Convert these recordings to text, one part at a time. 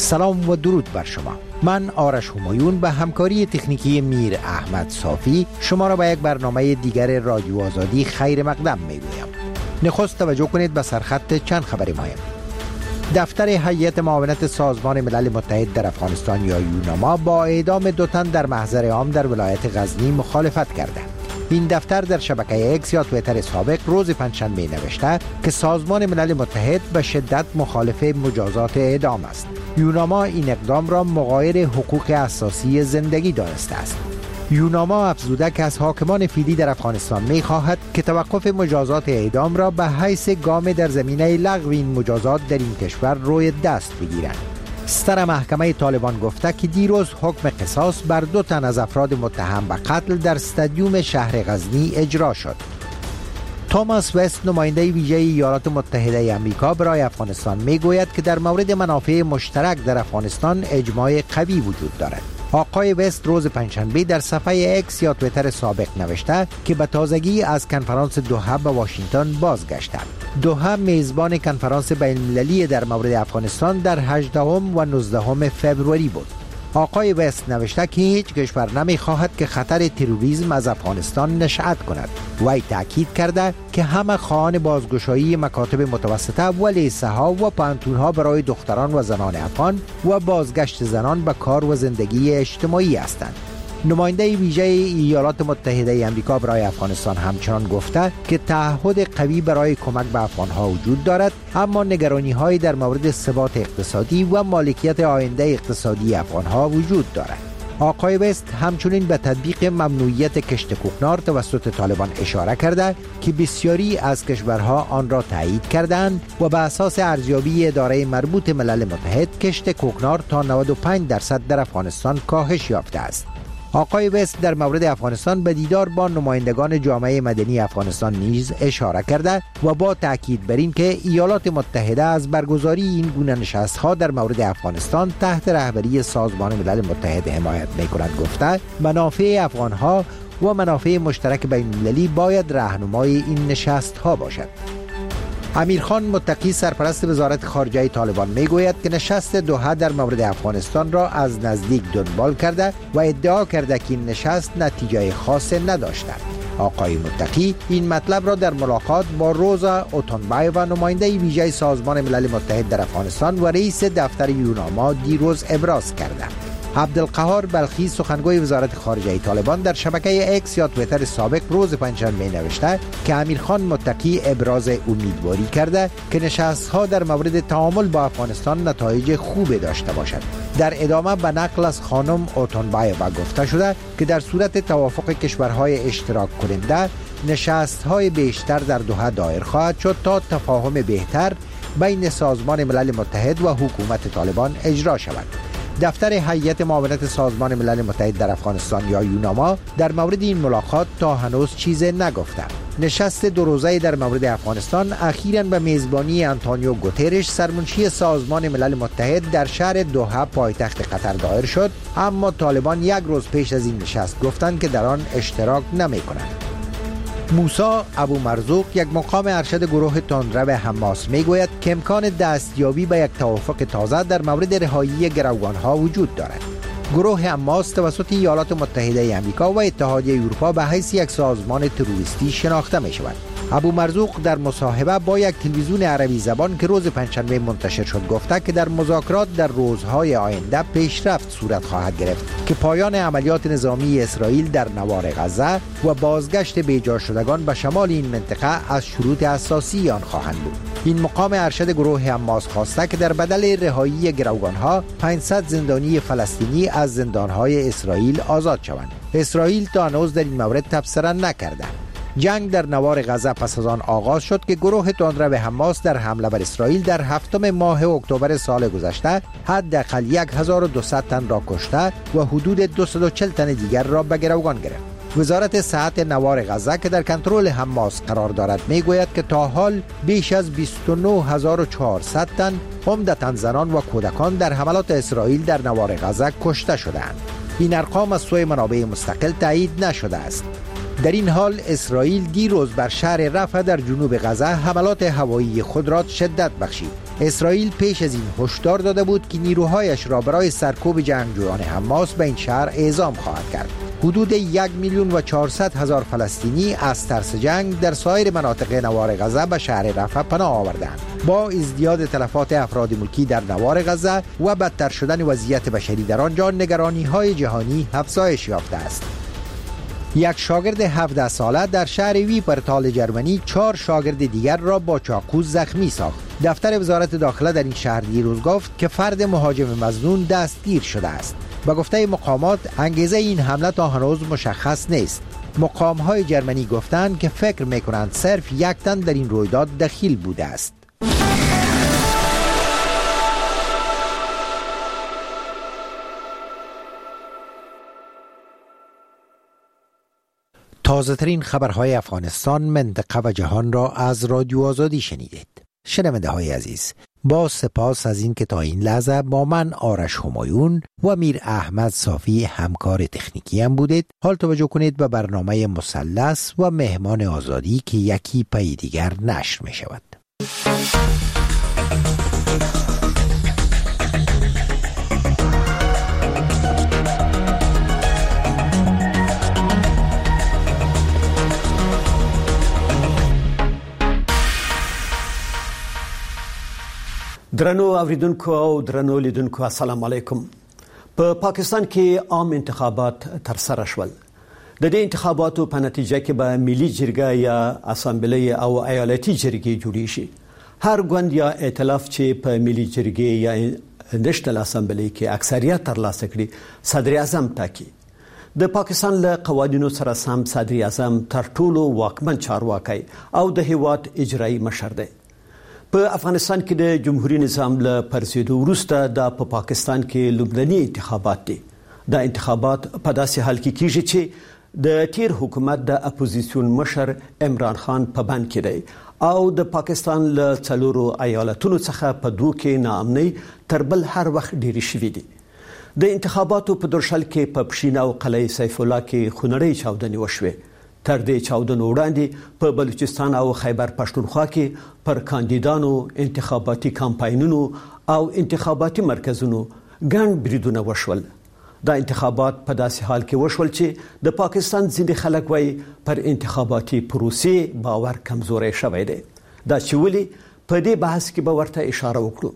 سلام و درود بر شما. من آرش همایون به همکاری تکنیکی میر احمد صافی شما را به یک برنامه دیگر رادیو آزادی خیر مقدم میگویم. نخست توجه کنید به سرخط چند خبر مهم. دفتر هیئت معاونت سازمان ملل متحد در افغانستان یا یوناما با اعدام 2 تن در محضر عام در ولایت غزنی مخالفت کرده. این دفتر در شبکه اکس یا توییتر سابق روز پنجشنبه نوشته که سازمان ملل متحد به شدت مخالف مجازات اعدام است. یوناما این اقدام را مغایر حقوق اساسی زندگی دانسته است. یوناما افزوده که از حاکمان فعلی در افغانستان می خواهد که توقف مجازات اعدام را به حیث گام در زمینه لغو این مجازات در این کشور روی دست بگیرند. ستر محکمه طالبان گفته که دیروز حکم قصاص بر 2 تن از افراد متهم به قتل در استادیوم شهر غزنی اجرا شد. توماس وست نماینده ویژه ایالات متحده آمریکا برای افغانستان میگوید که در مورد منافع مشترک در افغانستان اجماع قوی وجود دارد. آقای وست روز پنجشنبه در صفحه اکس یا توییتر سابق نوشته که به تازگی از کنفرانس دوحه به واشنگتن بازگشتند. دوحه میزبان کنفرانس بین المللی در مورد افغانستان در 18 و 19 فوریه بود. آقای وست نوشته که هیچ کشور نمی‌خواهد که خطر تروریسم از افغانستان نشأت کند. وی تاکید کرده که همه خواهان بازگشایی مکاتب متوسطه و لیسه‌ها و پانتون‌ها برای دختران و زنان افغان و بازگشت زنان به کار و زندگی اجتماعی هستند. نماینده ویژه ایالات متحده آمریکا برای افغانستان همچنان گفته که تعهد قوی برای کمک به افغانها وجود دارد، اما نگرانی‌هایی در مورد ثبات اقتصادی و مالکیت آینده اقتصادی افغانها وجود دارد. آقای وست همچنین به تطبیق ممنوعیت کشت کوکنار توسط طالبان اشاره کرده که بسیاری از کشورها آن را تایید کردند و به اساس ارزیابی اداره مربوط ملل متحد کشت کوکنار تا 95% در افغانستان کاهش یافته است. آقای وست در مورد افغانستان به دیدار با نمایندگان جامعه مدنی افغانستان نیز اشاره کرده و با تاکید بر این که ایالات متحده از برگزاری این گونه نشست‌ها در مورد افغانستان تحت رهبری سازمان ملل متحد حمایت می‌کند گفته منافع افغان‌ها و منافع مشترک بین‌المللی باید راهنمای این نشست‌ها باشد. امیرخان متقی سرپرست وزارت خارجه طالبان میگوید که نشست دوحه در مورد افغانستان را از نزدیک دنبال کرده و ادعا کرده که این نشست نتیجه خاصی نداشته. آقای متقی این مطلب را در ملاقات با روزا اوتونبایو نماینده ویژه سازمان ملل متحد در افغانستان و رئیس دفتر یوناما دیروز ابراز کرده. عبدالقهار بلخی سخنگوی وزارت خارجه طالبان در شبکه اکس یا توییتر سابق روز پنجشنبه نوشته که امیرخان متقی ابراز امیدواری کرده که نشست‌ها در مورد تعامل با افغانستان نتایج خوبی داشته باشد. در ادامه به نقل از خانم اوتونبایو گفته شده که در صورت توافق کشورهای اشتراک کننده نشست‌های بیشتر در دوحه دایر خواهد شد تا تفاهم بهتر بین سازمان ملل متحد و حکومت طالبان اجرا شود. دفتر هیئت معاونت سازمان ملل متحد در افغانستان یا یوناما در مورد این ملاقات تا هنوز چیزی نگفته. نشست 2 روزه در مورد افغانستان اخیراً به میزبانی آنتونیو گوترش سرمنشی سازمان ملل متحد در شهر دوحه پایتخت قطر دایر شد، اما طالبان 1 روز پیش از این نشست گفتند که در آن اشتراک نمی‌کنند. موسی ابو مرزوق یک مقام ارشد گروه تندرو حماس میگوید که امکان دستیابی به یک توافق تازه در مورد رهایی گروگانها وجود دارد. گروه حماس توسط ایالات متحده آمریکا و اتحادیه اروپا به حیث یک سازمان تروریستی شناخته می شود. ابو مرزوق در مصاحبه با یک تلویزیون عربی زبان که روز پنجشنبه منتشر شد گفته که در مذاکرات در روزهای آینده پیشرفت صورت خواهد گرفت که پایان عملیات نظامی اسرائیل در نوار غزه و بازگشت بیجا شدگان به شمال این منطقه از شروط اساسی آن خواهند بود. این مقام ارشد گروه حماس خواسته که در بدل رهایی گروگانها 500 زندانی فلسطینی از زندانهای اسرائیل آزاد شوند. اسرائیل تا هنوز در این مورد تبصره نکرده. جنگ در نوار غزه پس از آن آغاز شد که گروه تندرو حماس در حمله بر اسرائیل در 7 ماه اکتبر سال گذشته حداقل 1200 تن را کشته و حدود 240 تن دیگر را به گروگان گرفت. وزارت صحت نوار غزه که در کنترل حماس قرار دارد میگوید که تا حال بیش از 29400 تن عمدتاً زنان و کودکان در حملات اسرائیل در نوار غزه کشته شدند. این ارقام از سوی منابع مستقل تایید نشده است. در این حال اسرائیل دیروز بر شهر رفح در جنوب غزه حملات هوایی خود را شدت بخشید. اسرائیل پیش از این هشدار داده بود که نیروهایش را برای سرکوب جنگجویان حماس به این شهر اعزام خواهد کرد. حدود 1,400,000 فلسطینی از ترس جنگ در سایر مناطق نوار غزه به شهر رفح پناه آوردند. با ازدیاد تلفات افراد ملکی در نوار غزه و بدتر شدن وضعیت بشری در آنجا، نگرانی‌های جهانی افزایش یافته است. یک شاگرد 17 ساله در شهر ویپرتال جرمنی 4 شاگرد دیگر را با چاقو زخمی ساخت. دفتر وزارت داخله در این شهر دیروز گفت که فرد مهاجم مظنون دستگیر شده است. به گفته مقامات انگیزه این حمله تا هنوز مشخص نیست. مقام‌های جرمنی گفتند که فکر می‌کنند صرف یک تن در این رویداد دخیل بوده است. تازه ترین خبرهای افغانستان، منطقه و جهان را از رادیو آزادی شنیدید. شنونده های عزیز، با سپاس از این که تا این لحظه با من آرش همایون و میر احمد صافی همکار تکنیکی هم بودید. حال توجه کنید به برنامه مثلث و مهمان آزادی که یکی پی دیگر نشر می شود. درنو اوریدونکو او درنو لیدونکو السلام علیکم. په پاکستان کې عام انتخابات تر سره شول. د دې انتخاباتو په نتیجه کې به ملي جرګه یا اسامبلی او ایالتي جرګې جوړې شي. هر ګوند یا ائتلاف چې په ملي جرګې یا نېشنل اسامبلی کې اکثریت ترلاسه کړي صدر اعظم ټاکي. د پاکستان له قوانینو سره سم صدر اعظم تر ټولو واکمن چارواکي او د هیواد اجرایي مشر دی. په افغانستان کې د جمهوریت نظام له پرځېدو وروسته د پاکستان کې لومړني انتخابات دي. دا انتخابات په داسې حال کې کیږي چې د تیر حکومت د اپوزیسیون مشر عمران خان په بند کې دی او د پاکستان له څلورو ایالتونو څخه په دوه کې ناامنۍ تر بل هر وخت ډېرې شوې دي. د انتخاباتو په درشل کې په پښین او قلعه سیف الله کې خونړۍ چاودنې وشوې. تر دې چاودنو وړاندې په بلوچستان او خیبر پښتونخوا کې پر کاندیدانو انتخاباتي کمپاینونو او انتخاباتي مرکزونو ګڼ بریدونه وشول. دا انتخابات په داسې حال کې وشول چې د پاکستان ځینې خلک وایي پر انتخاباتي پروسې باور کمزوری شوی دی. دا چې ولې په دې بحث کې به ورته اشاره وکړو.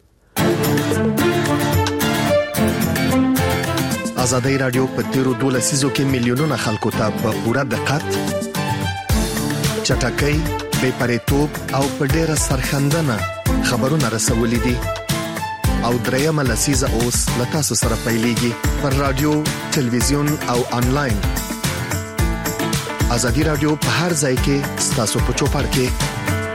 ازادي رادیو په تیرو 12 لسیزو کې میلیونونه خلکو ته په پوره دقت، چټکۍ، بې پرېتوب او په ډېره سرښندنه خبرونه رسولې دي او درېیمه لسیزه اوس له تاسو سره پیلېږي پر رادیو، تلویزیون او انلاین. ازادي رادیو په هر ځای کې ستاسو په چوپړ کې.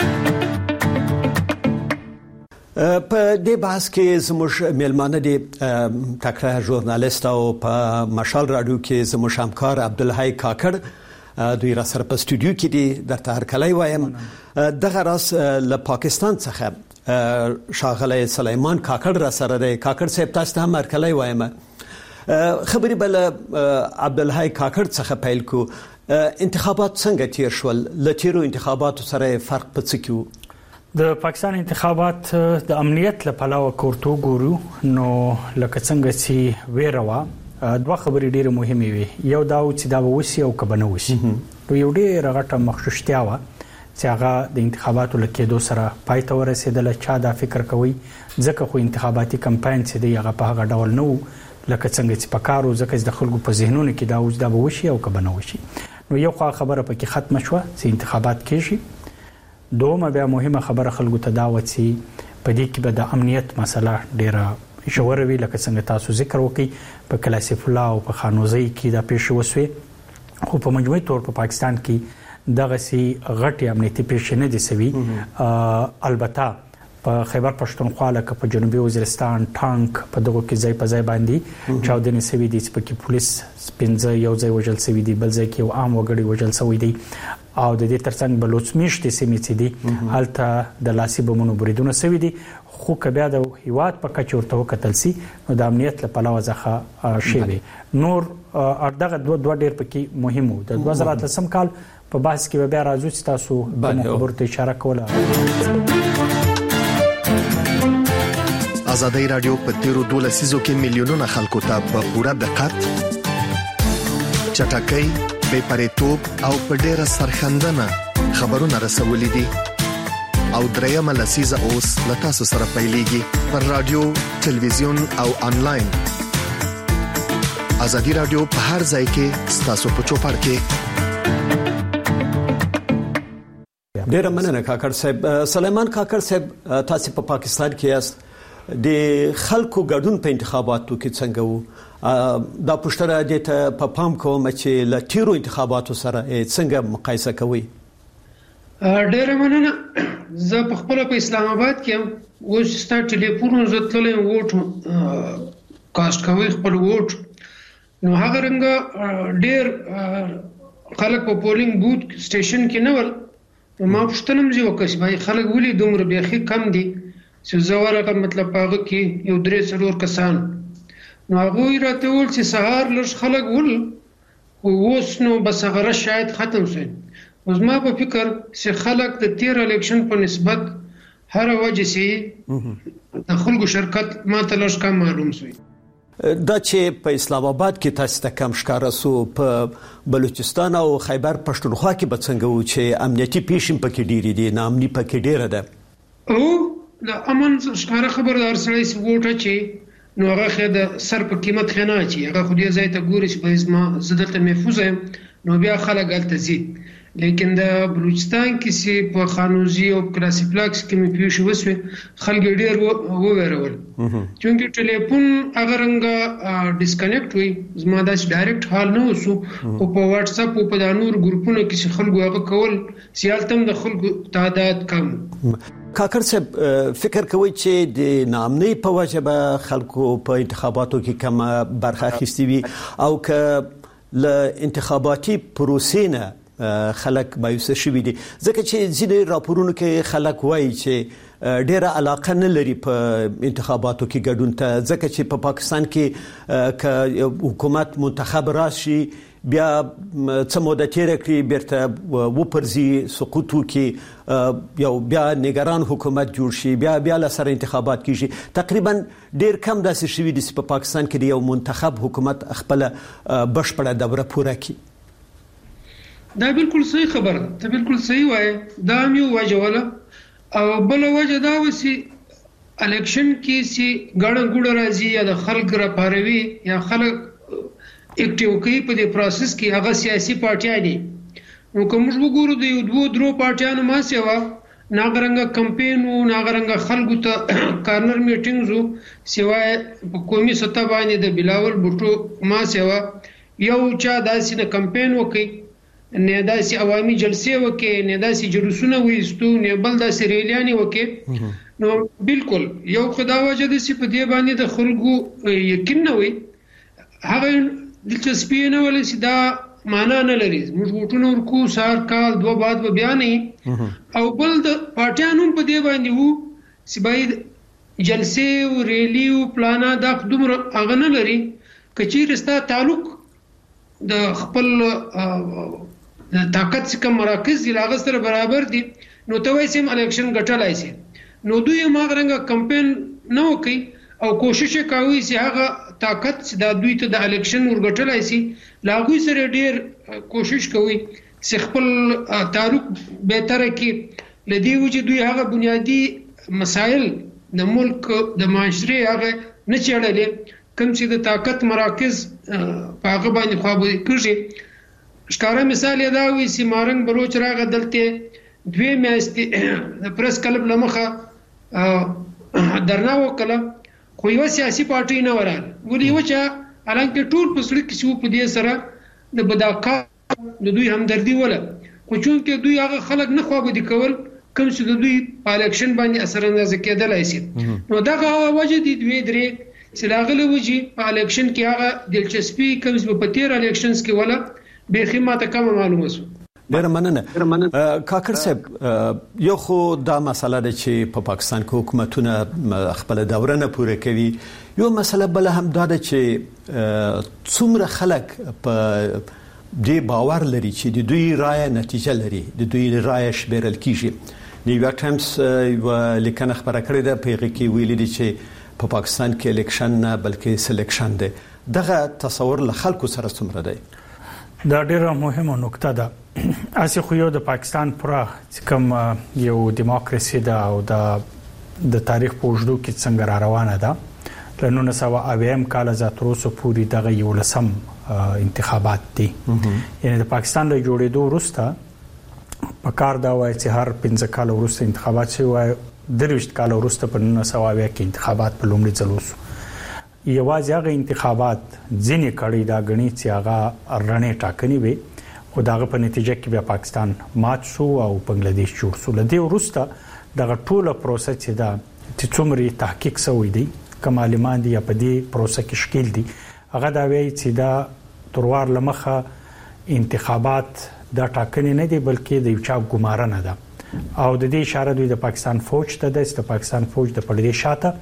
په دې بحث کې زموږ میلمانه دي تکړه ژورنالیست او په مشال رادیو کې زموږ همکار عبدالحی کاکړ. دوی را سره په استودیو کې دي. درته هرکلی وایم. دغه راس له پاکستان څخه شاغلی سلیمان کاکړ را سره دی. کاکړ صاحب تاسو ته هم هرکلی وایم. خبرې بل عبدالحی کاکړ څخه پیل کو. انتخابات څنګه تیر شول؟ له تیرو انتخاباتو سره فرق په څه کې و؟ د پاکستان انتخابات د امنیت له پلوه کورتو ګورو نو لکه څنګه چې ویروا دوه خبرې ډېرې مهمې وي. یو دا چې دا وسی او کبنه وسی. نو یو ډېر غټه مخشوشتیا و چې هغه د انتخاباتو لکېدو سره پای ته ورسېدل. چا دا فکر کوي ځکه خو انتخاباتي کمپاین چې دی هغه په هغه ډول نه لکه څنګه چې پکارو، ځکه د خلکو په ذهنونو کې دا اوس دا وسی او کبنه وسی. نو یو خبره پکې ختم شوه چې انتخابات کېږي. دومره بیا مهمه خبره خلکو ته دا و چې په دې کې به د امنیت مسله ډیره ژوره وي. لکه څنګه تاسو ذکر وکړئ په کلاسیف الله او په خانوزۍ کې دا پیښې وسوې، خو په مجموعي تور په پاکستان کې دغه سي غټي امنیتي پیښې نه دي سوي. البته په خیبر پښتونخوا لکه په جنوبي وزیرستان ټانک په دغه کې ځای په ځای باندې چاودنې سوي دي چې پکې پولیس 15 یو ځای وژل سوي دي، بل ځای کې یو عام وګړي وژل سوي دي او د دې ترڅنګ بلوچ میشتې سیمې چې دي هلته د لاسي بمونو بریدونه سوي دي. خو که بیا د هیواد په کچه ورته وکتل سي نو د امنیت له پلوه څخه شوي نور دغه دوه ډېر پکې مهم وو. د 2013 کال په بحث کې بیا راځو چې تاسو خبرو ته اشاره کوله. ازادي رادیو په تیرو 12 سیزو کې میلیونونه خلکو ته په پوره دقت چټکۍ بې پرېتوب او په ډیره سرخندنه خبرونه رسولې دي او درېمه لسیزه اوس له تاسو سره پیلېږي پر رادیو ټلویزیون او انلاین ازادي رادیو په هر ځای کې تاسو په چوپړ کې ډیر مننه کاکړ صاحب. سلیمان کاکړ صاحب تاسو په پاکستان کې یاست د خلکو ګډون په انتخاباتو کې څنګه وو دا پښتنه د په پام کوم چې ل تیرو انتخاباتو سره څنګه مقایسه کوي؟ ډیر مننه. زه په خپل په اسلام آباد کې اوس ستاسو ټلیفون زتلې ووټ کاست کوي خپل ووټ نو هغه رنګ ډیر خلک په پولینګ بوت سټیشن کې نه ول ما پښتنه مې وکړ چې خلک ولې دومره بيخي کم دي چې زوړه مطلب هغه کې یو درې څلور کسان نو هغه راته ول چې سهار لږ خلک ول اوس نو بس هغه شاید ختم شي. اوس ما په فکر چې خلک د تیر الیکشن په نسبت هر وجه سي د خلکو شرکت ما ته لږ کم معلوم شي. دا چې په اسلام آباد کې تاسو ته کم ښکارا سو په بلوچستان او خیبر پښتونخوا کې به څنګه و چې امنیتي پیښې پکې ډېری دي نامني پکې ډېره ده او د امن ښکارا خبردار سره سی ووټه چې نو هغه د سر په قیمت خنه چې هغه خو دې ځای ته ګوري چې په اسما زدلته محفوظ نو بیا خلک غلطه زی لیکن د بلوچستان کې سي په خانوزي او کلاسي پلاکس کې مې پیښ وسوي خلک ډېر وورول چونکی ټلیفون هغه رنګ ډیسکنیکټ وي زما د ډایرکټ حال نه وسو او په واتس اپ او په نور ګروپونو کې خلکو هغه کول سیالتم د خلکو تعداد کم. کاکړ صاحب فکر کوي چې د نامنۍ په وجه به خلکو په انتخاباتو کې کم برخه اخیستي وي او که ل انتخاباتي پروسې نه خلک مایوسه شوي دي ځکه چې ځینې راپورونو کې خلک وایي چې ډېره علاقه نه لري په انتخاباتو کې ګډون ته ځکه چې په پاکستان کې که حکومت منتخب راشي بیا څه موده تیره کړي بیرته وپرځي سقوط وکړي یو بیا نگران حکومت جوړ شي بیا له سره انتخابات کیږي تقریبا ډېر کم داسې شوي دي چې په پاکستان کې یو منتخب حکومت خپل بشپړه دوره پوره کړي. دا بالکل صحیح خبره ته بالکل صحیح وایي دا یو وجه ولا او بل وجه دا وسی الیکشن کې سي ګړه ګوډه راځي یا د خلک را پاروي یا خلک اکټیو کوي په دې پروسس کې هغه سیاسي پارټیان دي نو کوم وګورو د یو دوه درو پارټیانو ما سیوا ناغرنګ کمپاین او ناغرنګ خلکو ته کارنر میټینګز سیوا په قومي سطح باندې د بلاول بوټو ما سیوا یو چا داسې نه کمپاین وکي نه داسې عوامي جلسې وکي نه داسې جلوسونه وېستو نه بل داسې ریلیانې وکي نو بالکل یو خدا وجه د سی په دې باندې د خلکو یقین نه وي هغه دلچسپي نه ولې چې دا معنا نه لري موږ وټونو ورکو سار کال دوه بعد به بیان او بل د پارټیانو په دې باندې وو چې باید جلسې او ریلی او پلانا د دومره هغه نه لري کچې رستا تعلق د خپل طاقت څخه مراکز دی لاغه سره برابر دي نو ته وایې سم الیکشن ګټلای شي نو دوی ماغرنګ کمپاین نه کوي او کوشش کوي چې هغه طاقت چې د دوی ته د الیکشن ورګټلای شي لاغوي سره ډیر کوشش کوي چې خپل تعلق به تر کې لدی و چې دوی هغه بنیادی مسائل د ملک د معاشري هغه نه چړلې کوم چې د طاقت مراکز په هغه باندې خوابه کړي. ښکارا مثال یې دا وي چې مارنګ بلوچ راغه دلته دوی میاشتې د پریس کلب لمخه درنا وکړه خو یو سیاسي پارټي نه وراله ولې وچا الانکه ټول پسړ کې شو په دې سره د بداکا د دوی همدردي ولا خو چون کې دوی هغه خلک نه خوابه دي کول کوم چې د دوی په الیکشن باندې اثر انداز کېدلای شي نو دا وجه دي دوی درې چې لاغله وږي په الیکشن کې هغه دلچسپي کوم چې په تیر الیکشنز کې ولا به خدمات کم معلومه شو. ډېر مننه کاکړ صاحب یو خو دا مسله ده چې په پاکستان کې حکومتونه خپل دوره نه پوره کوي یو مسله بل هم دا ده چې څومره خلک په دې باور لري چې د دوی رائے نتیجه لري د دوی رائے شمیرل کیږي. نیویارک ټایمز لیکنه خبره کړې ده په هغه کې ویلي دي چې په پاکستان کې الیکشن نه بلکې سلیکشن دی. دغه تصور له خلکو سره څومره دی؟ دا ډیره مهمه نکته ده. اسی خو یو د پاکستان پوره کوم یو دیموکراسي ده او د تاریخ په وجودو کې څنګه را روانه ده. له 1990 کال زاتروسو پوری دغه یو لسم انتخابات دي. یعنی د پاکستان له جوړېدو وروسته په کار دا وایي چې هر 15 کال وروسته انتخابات شي، وایي 23 کال وروسته په 1990 کې انتخابات په لومړي ځل وشو. یوازې هغه انتخابات ځینې کړي دا غني چې هغه رڼې ټاکنې وي او دغه په نتیجه کې بیا پاکستان مات شو او بنگلاديش جوړ شو. لدې وروسته دغه ټوله پروسه چې دا چې څومره تحقیق شوی دی کمالمان دي په دې پروسه کې شکل دي، هغه دا وایي چې دا تروار لمخه انتخابات دا ټاکنې نه دي بلکې د یو چا ګمارنه ده. او د دې اشاره دوی د پاکستان فوج ته ده چې د پاکستان فوج د پردې شاته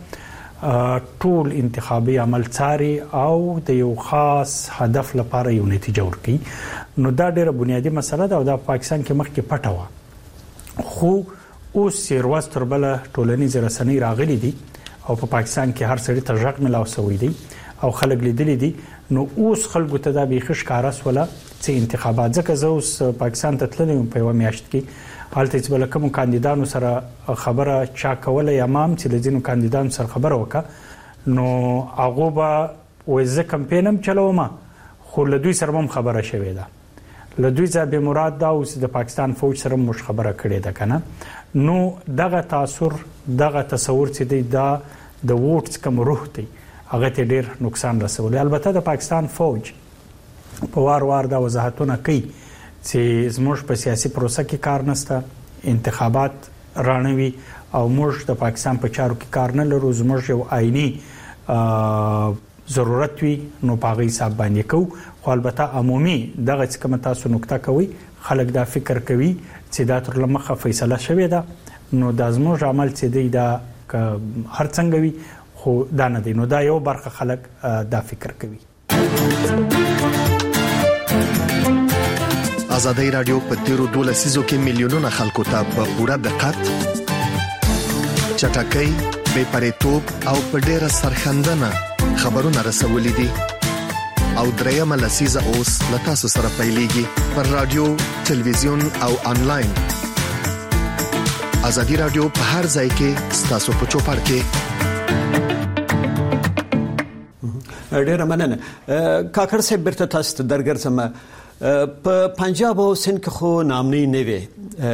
ټول انتخابي عمل څاري او د یو خاص هدف لپاره یو نتیجه ورکړي. نو دا ډېره بنیادی مسله ده او دا پاکستان کې مخکې پټه و، خو اوس سیروس تر بل ټولنیز رسنۍ راغلي دي او په پاکستان کې هر سړی ته ژغ ملاو شوی دی او خلک لیدلي دي. نو اوس خلکو ته دا به ښکارا سوله چې انتخابات ځکه زه اوس پاکستان ته تللی په یو میاشت کې حالت چې بل کوم کاندیدانو سره خبره چا کوله یا مام چې لزینو کاندیدانو سره خبره وکړه نو هغه به وځ کمپاینم چلوم خو له دوی سره هم خبره شوې ده. له دوی ځا به مراد دا اوس د پاکستان فوج سره مش خبره کړې ده کنه. نو دغه تاثیر دغه تصور چې دی دا د ووټس کوم روح دی هغه ته ډیر نقصان رسوي. البته د پاکستان فوج په وار دا وضاحتونه کوي چې زموږ په سیاسي پروسه کې کار نشته، انتخابات رانوي او موږ د پاکستان په چارو کې کار نه لرو. زموږ یو آئینی ضرورت وي نو په هغه حساب باندې کوو. خو البته عمومي دغه څه کوم تاسو نقطه کوي خلک دا فکر کوي چې دا تر لمخه فیصله شوې ده نو د زموږ عمل چې دی دا هر څنګه وي خو دا نه دی. نو دا یو برخه خلک دا فکر کوي. آزادۍ رادیو په تیرو 12 لسیزو کې میلیونونه خلکو ته په پوره دقت، چټکۍ، بې پرېتوب او په ډېره سرښندنه خبرونه رسولې دي او درېیمه لسیزه اوس له تاسو سره پیلېږي پر رادیو، تلویزیون او انلاین. آزادۍ رادیو په هر ځای کې ستاسو په چوپړ کې. ډېر مننه. کاکړ صاحب برته تاسو ته درګرځم. په پنجاب او سند کې خو نامنۍ نه وي،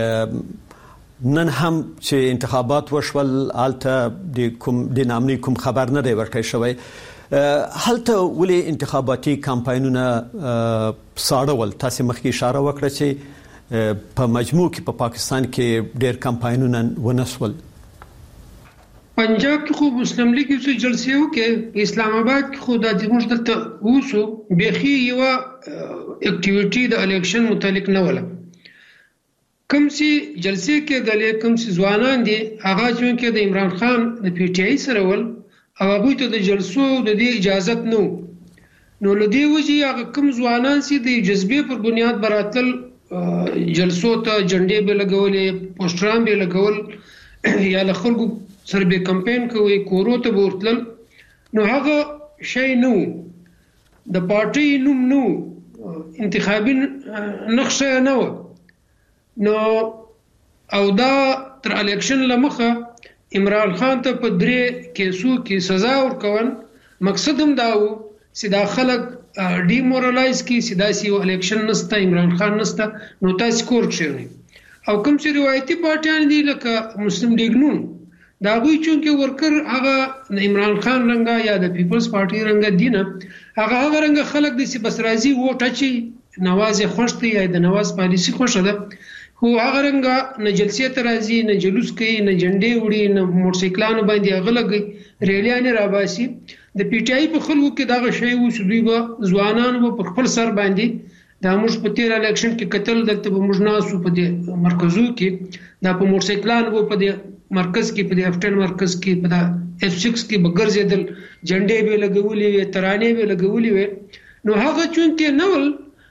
نن هم چې انتخابات وشول آلته د نامنۍ کوم خبر نه دی ورکړی شوی. هلته ولې انتخاباتي کمپاینونه ساړول؟ تاسو مخکې اشاره وکړه چې په مجموع کې په پاکستان کې ډېر کمپاینونه ونسول. پنجاب کې خو مسلم لیگ یو جلسه وکړه، اسلام آباد کې خو د موږ دلته وسو بيخي یو اکټیویټي د الیکشن متعلق نه ولا کوم سي جلسه کې د کوم سي ځوانان دي هغه چې د عمران خان د پی ټی آی سره ول او هغه ته د جلسو د دې اجازه نو لدی وجه هغه کوم ځوانان سي د جذبې پر بنیاد براتل جلسو ته جنډې به لګولې، پوسټران به لګول یا له خلکو سره به کمپاین کوي، کورو ته ورتل. نو هغه شی نو د پارټي نوم نو انتخابي نقشه نه و. نو او دا تر الیکشن لمخه عمران خان ته په 3 کیسو کې سزا ورکول مقصد هم دا و چې دا خلک ډیمورالایز کی سیداسي الیکشن نسته، عمران خان نسته، نو تاسو کور چېرنی. او کوم چې روایتي پارټیان دي لکه مسلم لیگ نون دا غوي چې ورکر هغه عمران خان رنګه یا د پیپلز پارټي رنګه دینه هغه رنګه خلک د سی بس راضي ووټ اچي نواز خوشته یا د نواز پالیسی خوشه ده خو هغه رنګه نه جلسې ته راځي، نه جلوس کوي، نه جنډې وړي، نه موټرسایکلانو باندې غلګي، ریلیان راباسي. د پی ټی آی په خلکو کې دا شی و چې دوی به ځوانانو په خپل سر باندې دا موږ په تیر الیکشن کې قتل دلته به موږ ناسو په دې مرکزو کې دا په موټرسایکلانو په دې مرکز کې په دې افټن مرکز کې په دا F6 کې بغرزیدل، جنډې به لګولې وي، ترانې به لګولې وي. نو هغه چې نول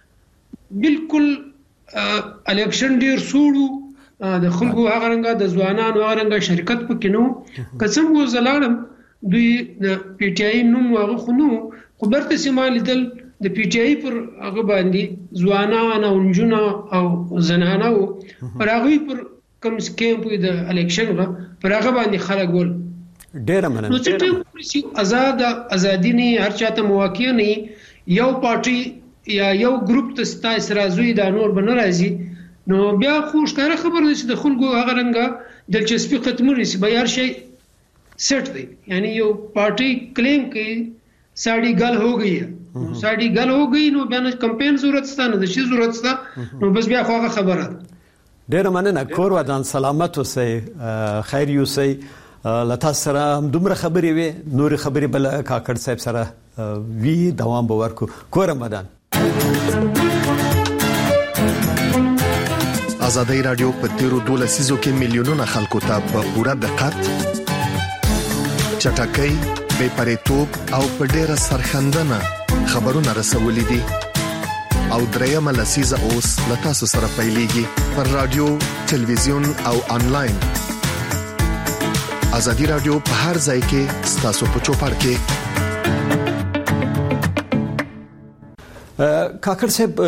بالکل الیکشن ډیر سوړو د خلکو هغه رنګه د ځوانانو هغه رنګه شرکت پکې نو قسم و زلالم دوی د پی ټی آی نوم هغه خو نو خو برته سیمه لیدل د پی ټی آی پر هغه باندې ځوانان او نجونه او زنانه او پر هغه پر کوم سکیم په د الیکشن پر هغه باندې خلک ول ډیر مننه. نو چې ازادي نه هر چاته مواقع نه یو پارټي یا یو ګروپ ته ستای سرازوي دا نور بن راځي نو بیا خو ښکاره خبره ده چې د خلکو هغه رنګه دلچسپي ختمه شي به هر شي سیټ دی یعنی یو پارټي کلیم کوي ساڑی گل ہو گئی ہے ساڑی گل ہو گئی نو بیا کمپین ضرورت ستا نه د شي ضرورت ستا نو بس بیا خو هغه خبره ډیر مننه. کور ودان سلامت اوسئ خیر اوسئ. لتا سره هم دومره خبرې وي نور خبرې بل کاکړ صاحب سره وی دوام به ورکو. کور مدان آزادی رادیو په تیرو 12 لسیزو کې میلیونونه خلکو ته په پوره دقت چټکۍ بې پرېتوب او په ډېره سرښندنه خبرونه رسولې دي او درېیمه لسیزه اوس له تاسو سره پیلېږي پر رادیو ټلویزیون او انلاین. آزادی رادیو په هر ځای کې ستاسو په چوپړ کې. کاکړ صاحب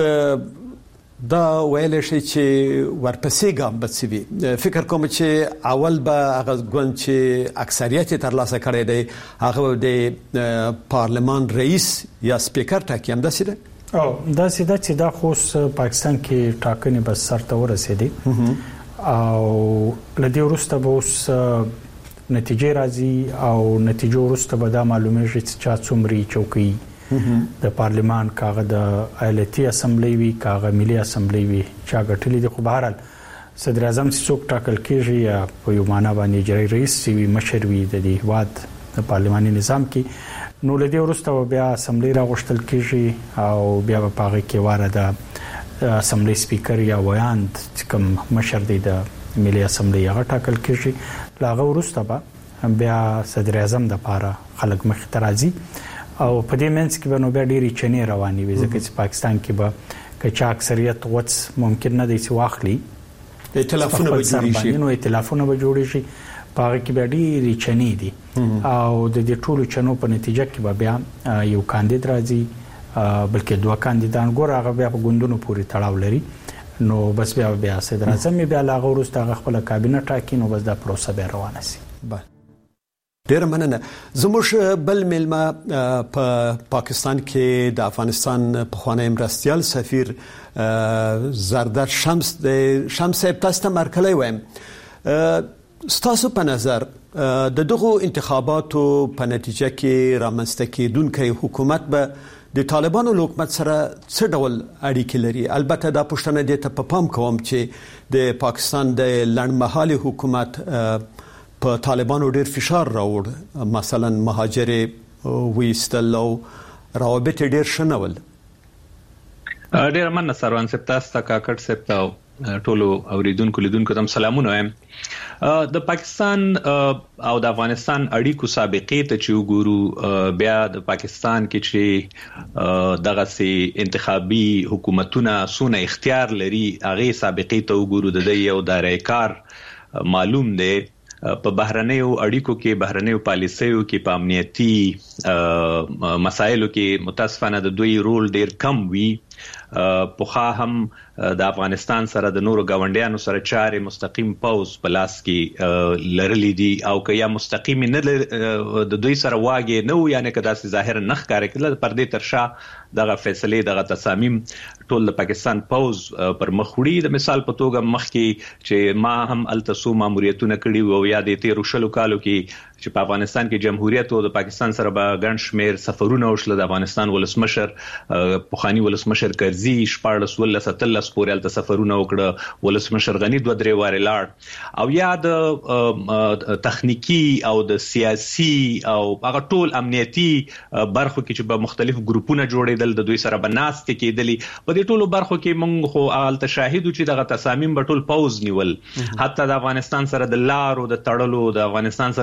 دا ویل شي چې ورپسې ګام بچوي فکر کوم چې اول به هغه ګوند چې اکثریت ترلاسه کړي دی هغه د پارلمان رئیس یا سپیکر ټاکي هم داسې ده او دا سیده چې دا خو پاکستان کې ټاکنې بس سرته ورسېدي او لدی ورسته به اوس نتیجې راځي او نتیجو وروسته به دا معلومیږي چې چا څومره چوکۍ د پارلمان کاغه د ایالتي اسمبلی وی کاغه ملي اسمبلی وی چا غټلې د خو بهرال صدر اعظم څوک ټاکل کیږي یا په یو معنا باندې اجرایي رئیس وی مشر وی د هیواد د پارلماني نظام کې نو لدی ورسته بیا اسمبلی راغشتل کیږي او بیا په هغه کې واره د اسمبلی سپیکر یا ویاند کوم مشر دی د ملي اسمبلی هغه ټاکل کیږي لاغه ورسته به بیا صدر اعظم د پاره خلک مخ ترازی او په دې منځ کې به نو بیا ډېری چنې رواني وي ځکه چې پاکستان کې به کچا اکثریت وڅ ممکن نه دی چې واخلي ائتلافونه به جوړ شي نو ائتلافونه به جوړ شي په هغه کې به ډېری چنې دي او د دې ټولو چنو په نتیجه کې به بیا یو کاندید راځي بلکې دوه کاندیدان ګور هغه بیا په ګوندونو پورې تړاو لري نو بس بیا صدر اعظم بیا لاغه ورسته خپل کابینه ټاکي نو بس دا پروسه به روانه شي. ډیر مننه. زموږ بل ملما په پاکستان کې د افغانستان پخوانی مرستیال سفیر زرداد شمس صاحب تاسو ته مرکلی وایم ستاسو په نظر د دغه انتخاباتو په نتیجه کې رامنځته کېدونکې حکومت به د طالبانو له حکومت سره څه ډول اړیکې لري؟ البته دا پوښتنه دې ته په پام کوم چې د پاکستان د لنډمهالي حکومت په طالبانو ډیر فشار راوړ مثلا مهاجر ویستل او روابط ډیر شنول. ډیر مننه سروان صاحب تاسو ته کاکړ صاحب ته ټولو اوریدونکو لیدونکو ته سلامونه وایم. د پاکستان او د افغانستان اړیکو سابقې ته چې وګورو بیا د پاکستان کې چې دغه سي انتخابي حکومتونه سونه اختیار لري هغه سابقې ته وګورو د یو دایره کار معلوم دی په بهرنیو اړیکو کې بهرنیو پالیسیو کې په امنیتي مسایلو کې متاسفانه د دوی رول ډیر کم وی. پوخا هم د افغانستان سره د نورو گاونډیانو سره چارې مستقیم پوز په لاس کې لرلې دي او که یا مستقیم نه د دوی سره واګي نه یعنی که داسې ظاهر نه ښکاري کله پر دې ترشا دغه فیصله دغه تصامیم ټول د پاکستان پوز پر مخ وړي. د مثال په توګه مخ کې چې ما هم التسو ماموریتونه کړي او یا د 13 کالو کې چې په افغانستان کې جمهوریت او د پاکستان سره به ګڼ شمیر سفرونه وشل. د افغانستان ولسمشر پوخانی ولسمشر کرزي 14 پورې الته سفرونه وکړه، ولسمشر غنی 2-3 واره لاړ، او یا د تخنیکی او د سیاسي او هغه ټول امنیتي برخو کې چې په مختلف ګروپونه جوړېدل د دوی سره بناست کېدلی. په دې ټولو برخو کې موږ خو الته شاهدو چې دغه تصامیم په ټول پوز نیول، حتی د افغانستان سره د لارو د تړلو، د افغانستان سره د اړیکو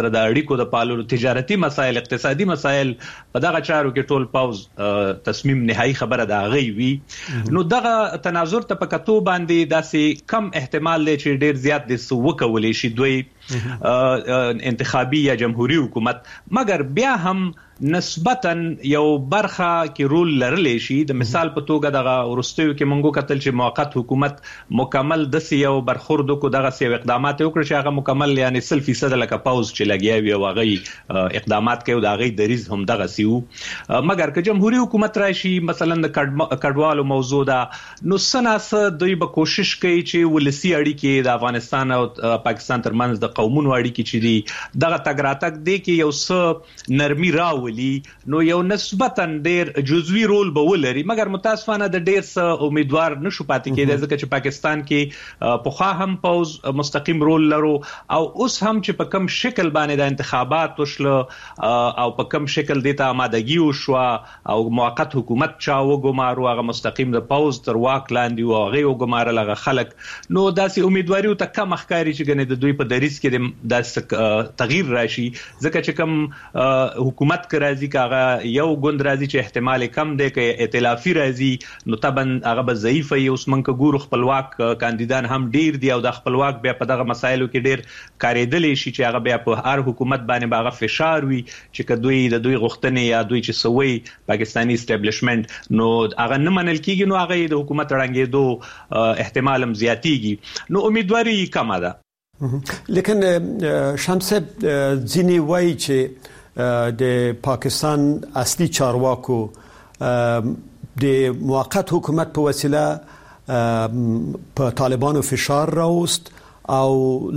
اړیکو د پاللو، تجارتي مسایل، اقتصادي مسایل، په دغه چارو کې ټول پوز تصمیم نهایی خبره دا غي وي. نو دغه تناظر ته په کتو باندې داسې کم احتمال دی چې ډیر زیات د وکولې شي دوی انتخابي یا جمهوریت حکومت، مګر بیا هم نسبتاً یو برخه کې رول لرلی شي. د مثال په توګه دغه ورستیو کې مونږ کتل چې موقت حکومت مکمل د یو برخورد کو دغه سی اقدامات وکړي چې هغه مکمل یعنی 100% لکه پاوز چې لګیا وي او هغه اقدامات کوي او هغه دریز هم دغه سیو. مګر که جمهوریت حکومت راشي مثلا د کډوالو موضوع ده، نو سناس دوی به کوشش کوي چې ولسی اړیکې د افغانستان او پاکستان ترمنځ د قومونو اړیکې چې دي دغه تګ راتګ دی کې یو څه نرمي راوړي، نو یو نسبتاً ډیر جزوی رول به ولري. مګر متاسفانه د ډیر څه امیدوار نشو پاتې کېدای ځکه چې پاکستان کې پخوا هم پوز مستقیم رول لرو او اوس هم چې په کم شکل باندې د انتخابات وشله او په کم شکل دیته آمادګي وشو او موقت حکومت چا وګمارو هغه مستقیم د پوز تر واک لاندې او هغه وګمارل هغه خلک، نو داسې امیدواري ته کم ښکاري چې ګنې د دوی په دریس کې داسې تغییر راشي ځکه چې کم حکومت راځي کاغه یو ګوند راځي چې احتمال کم دی کې ائتلافي راځي نو طبعا هغه به ضعیف وي. اوس منکه ګورو خپلواک کاندیدان هم ډیر دي او د خپلواک بیا په دغه مسایلو کې ډیر کاریدلې شي چې هغه بیا په هر حکومت باندې باغه فشار وي چې کدوې د دوی غوښتنې یا دوی چې سوي پاکستانی اسټابلیشمنت نو هغه نه منل کیږي، نو هغه د حکومت رنګېدو احتمال هم زیاتیږي، نو امیدواري کمه ده. لیکن شمس ځینی وایي چې د پاکستان اصلي چارواکو د موقت حکومت په وسیله په طالبانو فشار راوست او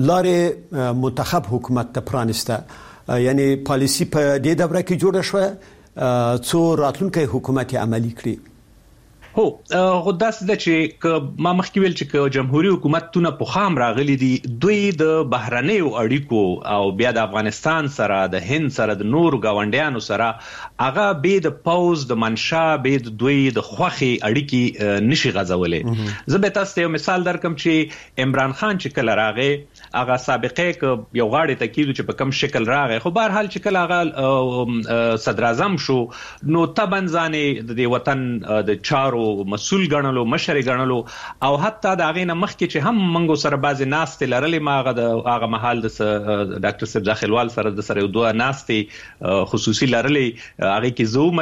لارې منتخب حکومت ته پرانسته، یعنی پالیسی په دې دوره کې جوړه شوه څو راتلونکي حکومت عملی کړي. هو غداس د چې ما مخکې ویل چې جمهوریت حکومتونه په خام راغلي دي، دوی د بهرنیو اړیکو او بیا د افغانستان سره د هند سره د نور گاونډیانو سره هغه به د پوز د منشا به د دوی د خوخي اړیکې نشي غځولې. زه به تاسو ته یو مثال درکم چې عمران خان چې کله راغی هغه سابقه ک یو غاړه تکید چې په کم شکل راغی، خو بهر حال چې کله هغه صدر اعظم شو نو تبن ځانې د وطن د چارو مسؤل ګڼلو، مشر ګڼلو او حتی دا غینه مخکې چې هم منګو سره بعضی ناستې لرلې ما هغه محل د ډاکټر صاحب داخلوال سره د سره دوه ناستې خصوصي لرلې هغه کې زوم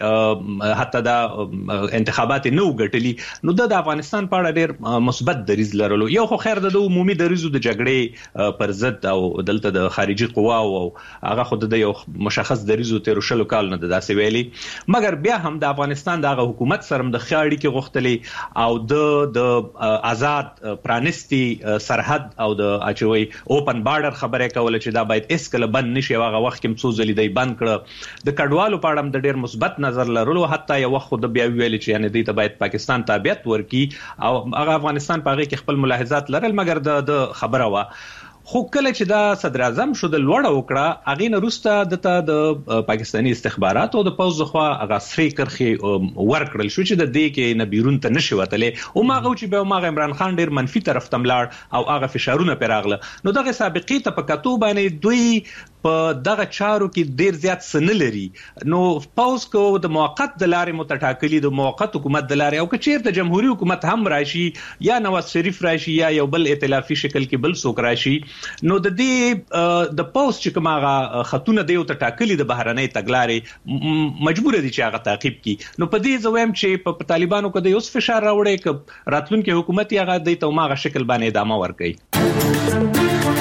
چې حتی دا انتخابات نو ګټلي، نو د افغانستان په اړه ډېر مثبت دریز لرلو. یو خو خیر د عمومي دریزو د جګړې پر ضد او دلته د خارجي قواو او هغه خود د یو مشخص دریزو تیر شلو کال نه داسې ویلي، مګر بیا هم د افغانستان د حکومت سره د خاړي کې غوښتلې او د آزاد پرانستی سرحد او د اچوي اوپن بارډر خبره کوله چې دا باید اسکل بند نشي. هغه وخت کې مسوز لیدای بند کړ. د کډوالو په اړه د ډېر مثبت نظر لرلو، حتی یو وخت د بیا ویل چې یعنی دوی ته باید پاکستان تابعیت ورکړي او هغه افغانستان په هغه کې خپل ملاحظات لرل، مګر د خبره وا خو کله چې دا صدر اعظم شو د لوړه وکړه هغه نه روسته د پاکستانی استخبارات او د پوز خو هغه سری کرخي ورکړل شو چې د دې کې نه بیرون ته نشي وتلې او ماغه چې به ماغه عمران خان ډیر منفي طرف تملاړ او هغه فشارونه پیراغله. نو دغه سابقې ته په کتو باندې دوی په دغه چارو کې ډیر زیات سن لري، نو پوز کو د موقت د لارې متټاکلي د موقت حکومت د لارې او کچیر د جمهوریت حکومت هم راشي یا نواز شریف راشي یا یو بل ائتلافي شکل کې بل څوک راشي، نو د دې د پوز چې کومه خطونه دی او تټاکلي د بهرنۍ تګلارې مجبور دي چې هغه تعقیب کړي. نو په دې زویم چې په طالبانو کې د اوس فشار راوړي ک راتلونکي حکومت هغه د توماغه شکل باندې ادامه ورکړي.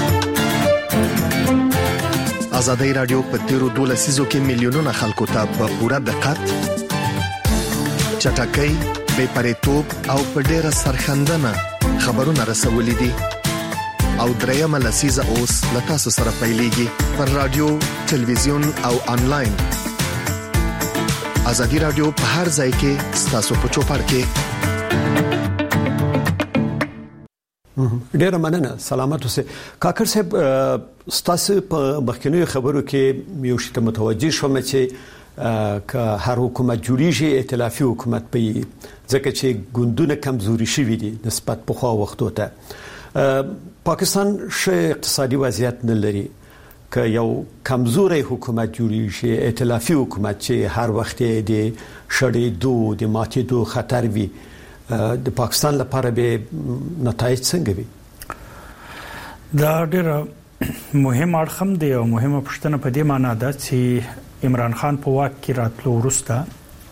ازادي رادیو په تیرو 12 لسیزو کې میلیونونه خلکو ته په پوره دقت، چټکۍ، بې پرېتوب او په ډېره سرښندنه خبرونه رسولې دي او درېمه لسیزه اوس له تاسو سره پیلېږي پر رادیو، تلویزیون او انلاین. ازادي رادیو په هر ځای کې ستاسو په چوپړ کې. ډیر مننه، سلامت اوسئ. کاکړ صاحب ستاسو په مخکنیو خبرو کې یو شی متوجه شوم چې که هر حکومت جوړیږي ائتلافي حکومت به ځکه چې ګوندونه کمزوري شوي دي نسبت پخوا وختو ته. پاکستان ښه اقتصادي وضعیت نه لري، که یو کمزوري حکومت جوړی شي، ائتلافي حکومت چې هر وخت د شړېدو د ماتېدو خطر وي، د پاکستان لپاره به نتایج څنګه وي؟ دا ډېر مهم اړخم دی او مهمه پوښتنه په دې معنی ده چې عمران خان په واک کې راتلو وروسته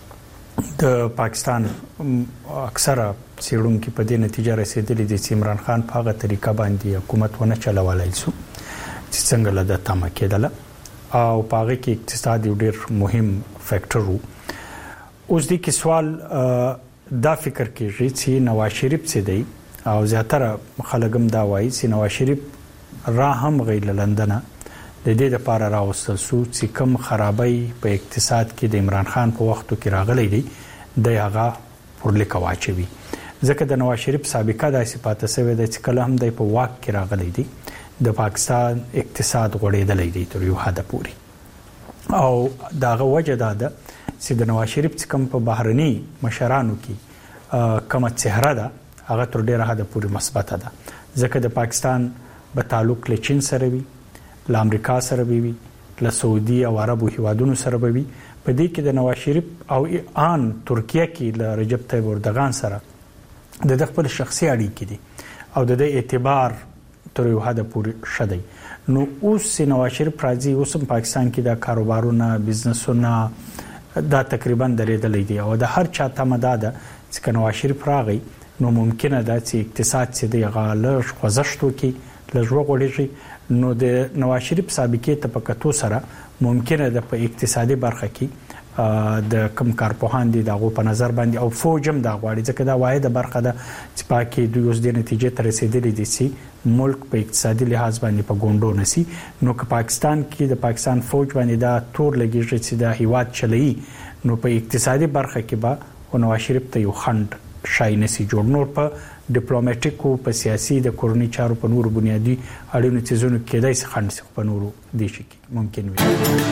د پاکستان اکثره سیړونکو په دې نتیجه رسیدلې دي چې عمران خان په هغه طریقه باندې حکومت ونه چلولای شو چې څنګه له تمه کېدله او په هغه کې اقتصاد یو ډېر مهم فیکټر وو. اوس دې کې سوال دا فکر کېږي چې نواز شریف څه دی او زیاتره خلک هم دا وایي چې نواز شریف را هم غیر لندن د دې لپاره راوستل شو چې کوم خرابۍ په اقتصاد کې د عمران خان په وختو کې راغلي دي د هغه پرلیک واچوي، ځکه د نواز شریف سابقه د صفات سوي د کله هم د په واک کې راغلي دي د پاکستان اقتصاد غوړېدلې دي تر یو حد پورې او داغه وجه ده چې د نواز شریف کوم په بهرني مشرانو کې کومه چهره ده هغه تر ډیره حد پورې مثبت ده، ځکه د پاکستان په تعلق له چین سره وي، له امریکا سره وي، له سعودي او عربو هیوادونو سره وي. په دې کې د نواز شریف او ان ترکیه کې له رجب طیب اردوغان سره د خپل شخصي اړیکې دي او د اعتبار تر یو حد پورې شدي. نو اوس نواز شریف راځي، اوس پاکستان کې د کاروبارونو بزنسونو دا تقریبا درېدلې دي او د هر چا تمه ده چې نواز شریف راغی نو ممکنه ده چې اقتصاد چې د غالش خوځښت وکړي لږ وغوړېږي. نو د نواز شریف سابقه ته په کتو سره ممکنه ده په اقتصادي برخه کې د کم کارپوهان دي دغه په نظر باندې او فوجم دا غواړي ځکه دا واحده برخه ده چې پاکي د اوس د نتیجې تر رسیدلې دي چې ملک په اقتصادي لحاظ باندې په ګوندو نسی. نو که پاکستان کې د پاکستان فوج باندې دا تور لګیږي چې دا هیواد چلایي نو په اقتصادي برخه کې به نواز شریف ته یو خند شای نسی جوړ. نور په ډیپلوماټیکو په سیاسي د کورنۍ چارو په نورو بنیادی اړینو چیزونو کې دای څه خند په نورو دي شي ممکن وي.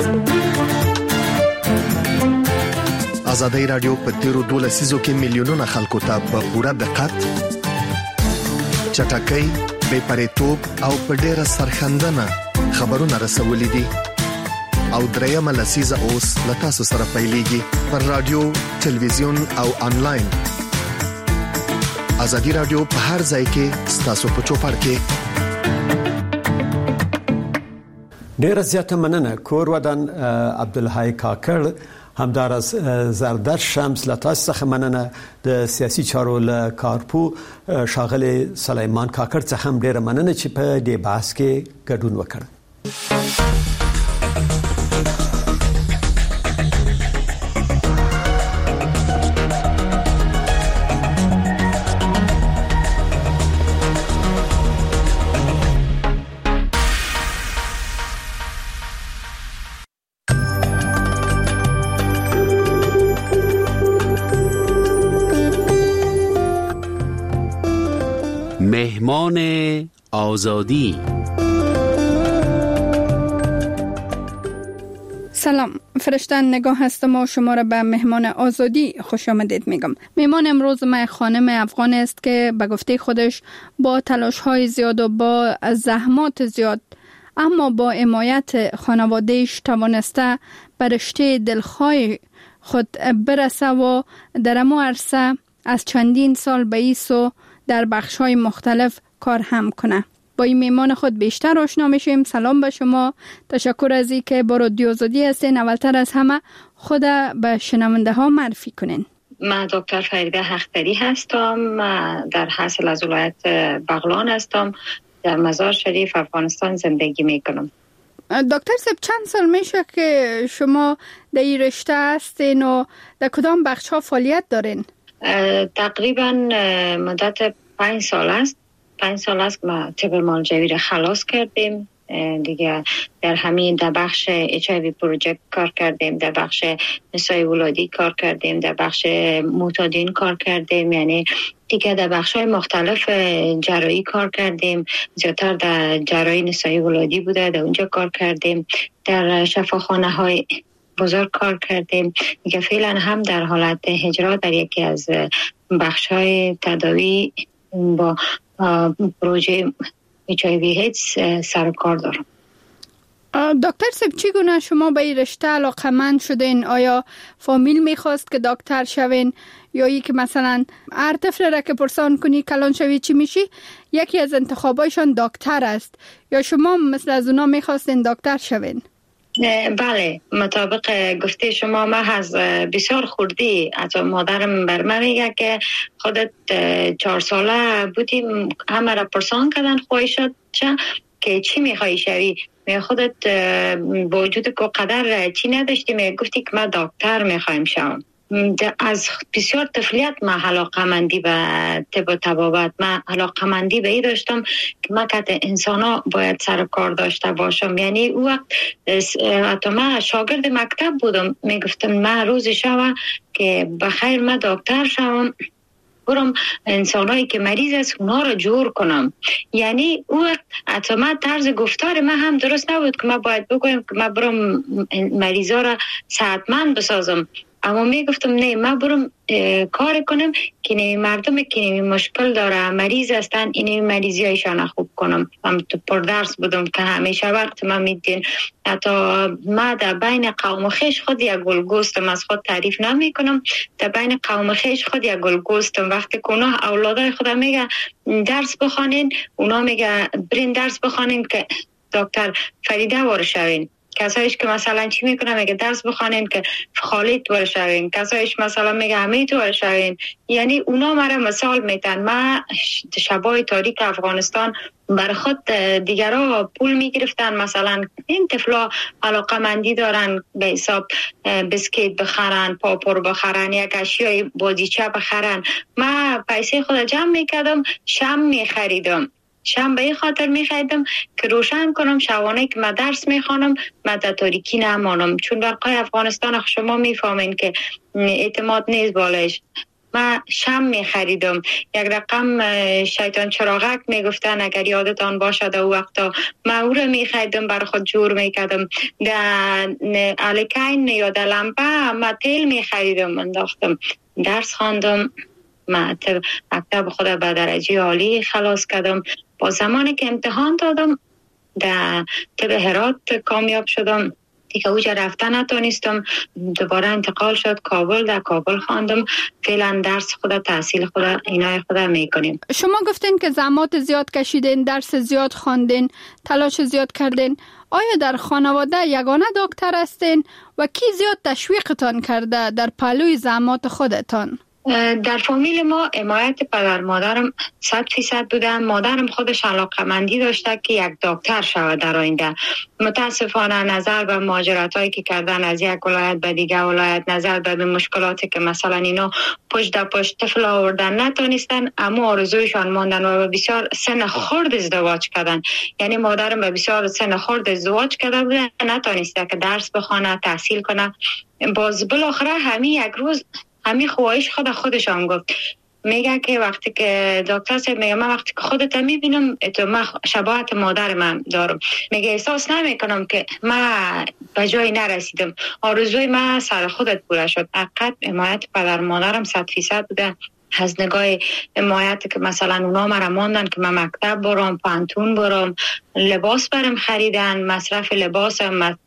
ازادي رادیو په تیرو 12 سیزو کې میلیونونه خلکو ته په پوره دقت چټکۍ بې پرېتوب او په ډیره سرخندنه خبرونه رسولې دي او درېمه لسیزه اوس لتا سره پیلېږي پر رادیو، ټلویزیون او انلاین. ازادي رادیو په هر ځای کې ستاسو په چوپړ کې. ډیر زیاته مننه کور ودان عبدالحی کاکړ، همدارس زردر شمس لتاس څخه مننه د سیاسي چارو له کارپو شاغله سلیمان کاکړ څخه هم ډیر مننه چې په دې بحث کې ګډون وکړ. مهمان آزادی. سلام، فرشته نگاه هستم و شما را به مهمان آزادی خوش آمدید میگم. مهمان امروز ما خانم افغان است که به گفته خودش با تلاش‌های زیاد و با زحمات زیاد اما با حمایت خانواده‌اش توانسته به رشته دلخواه خود برسه و در امو عرصه از چندین سال به ایسو در بخش‌های مختلف کار هم کنه. با این میمان خود بیشتر آشنا میشیم. سلام به شما، تشکر از اینکه با رادیو آزادی هستین. اولتر از همه خود به شنونده ها معرفی کنین. من دکتر فریده حقدری هستم، در حاصل از ولایت بغلان هستم، در مزار شریف افغانستان زندگی میکنم. دکتر صاحب چند سال میشه که شما در این رشته هستین و در کدام بخش ها فعالیت دارین؟ تقریبا مدت 5 سال است. 5 سال است که ما طب مالجوی را خلاص کردیم دیگه. در همین در بخش HIV پروژه کار کردیم، در بخش نسای ولادی کار کردیم، در بخش معتادین کار کردیم، یعنی دیگه در بخش‌های مختلف جراحی کار کردیم. زیادتر در جراحی نسای ولادی بوده، در اونجا کار کردیم. در شفاخانه‌های بزرگ کار کردیم دیگه. فعلا هم در حالت اجرا در یکی از بخش‌های تداوی با پروژه HIV ایدز سر کار دارم. دکتر صاحب چگونه شما به این رشته علاقه‌مند شدین؟ آیا فامیل میخواست که دکتر شوین یا ای که مثلا هر طفل را که پرسان کنی کلان شوی چی میشی یکی از انتخابایشان دکتر است یا شما مثل از اونا میخواستین دکتر شوین؟ بله، مطابق گفته شما ما از بسیار خوردی از مادرم بر من میگه که خودت 4 ساله بودیم همه را پرسان کردن خواهشت که چی میخوایی شوی؟ خودت با وجود که قدر چی نداشتی گفتی که من دکتر میخوایم شوم. از بسیار طفولیت من علاقه‌مندی به طب و طبابت، من علاقه‌مندی به این داشتم که من که انسانا باید سر کار داشته باشم. یعنی او وقت حتی من شاگرد مکتب بودم میگفتم من روزی شوه که بخیر من دکتر شوم برم انسانایی که مریض است اونا رو جور کنم. یعنی او حتی من طرز گفتار من هم درست نبود که من باید بگویم که من برم مریضا رو صحتمند بسازم، اما می گفتم نه من برم کار کنم که نمی مردم که نمی مشکل داره مریض هستن این مریضی هایشان خوب کنم. من تو پردرس بودم که همیشه وقت من میدین حتی من در بین قوم خیش خود یک گلگوستم، از خود تعریف نمی کنم، در بین قوم خیش خود یک گلگوستم. وقتی که اونا اولادای خودم میگه درس بخوانین اونا میگه برین درس بخوانین که دکتر فریده وارد شوین. کسایش که مثلا چی میکنه میگه درس بخوانین که خالد وارد شوین، کسایش مثلا میگه حمید وارد شوین. یعنی اونا مرا مثال میتن. من شبای تاریک افغانستان بر خود دیگرها پول میگرفتن، مثلا این طفلا علاقه‌مندی دارن به حساب بسکیت بخرن، پاپور بخرن، یک اشیای بازیچه بخرن. من پیسه خود جمع میکردم، شم میخریدم. شم به این خاطر میخریدم که روشن کنم شبانه که من درس میخوانم من در تاریکی نمانم، چون برقای افغانستان شما میفهمین که اعتماد نیست بالش. من شم میخریدم، یک رقم شیطان چراغک میگفتن اگر یادتان باشد او وقتا، من او رو میخریدم برای خود جور میکردم. در الکین یا در لمپه من تیل میخریدم انداختم، درس خواندم، مکتب خود به درجه عالی خلاص کردم. با زمانی که امتحان دادم در طب هرات کامیاب شدم دیگه اوجا رفتن نتونستم، دوباره انتقال شد کابل، در کابل خواندم. فعلا درس خود تحصیل خود اینای خود میکنیم. شما گفتین که زحمات زیاد کشیدین، درس زیاد خواندین، تلاش زیاد کردین. آیا در خانواده یگانه دکتر هستین و کی زیاد تشویقتان کرده در پهلوی زحمات خودتان؟ در فامیل ما حمایت پدر مادرم 100% بوده. مادرم خودش علاقه‌مندی داشته که یک دکتر شود در آینده. متاسفانه نظر به مهاجرتایی که کردن از یک ولایت به دیگه ولایت، نظر به مشکلاتی که مثلا اینا پشت در پشت طفل آوردن نتونستن، اما آرزویشان ماندن و بسیار سن خرد ازدواج کردن. یعنی مادرم به بسیار سن خرد ازدواج کرده بوده، نتونسته که درس بخونه، تحصیل کنه. باز بالاخره همین یک روز همین خواهش خودشان گفت، میگه که وقتی که دکتر صاحب میگه من وقتی که خودت میبینم تو من شباهت مادر من دارم، میگه احساس نمیکنم که من به جایی نرسیدم، آرزوی من سر خودت پوره شد. حقیقت حمایت پدر مادرم 100% بوده. از نگاه حمایت که مثلا اونا مرا ماندن که من مکتب برم، پانتون برم، لباس برم خریدن، مصرف لباس،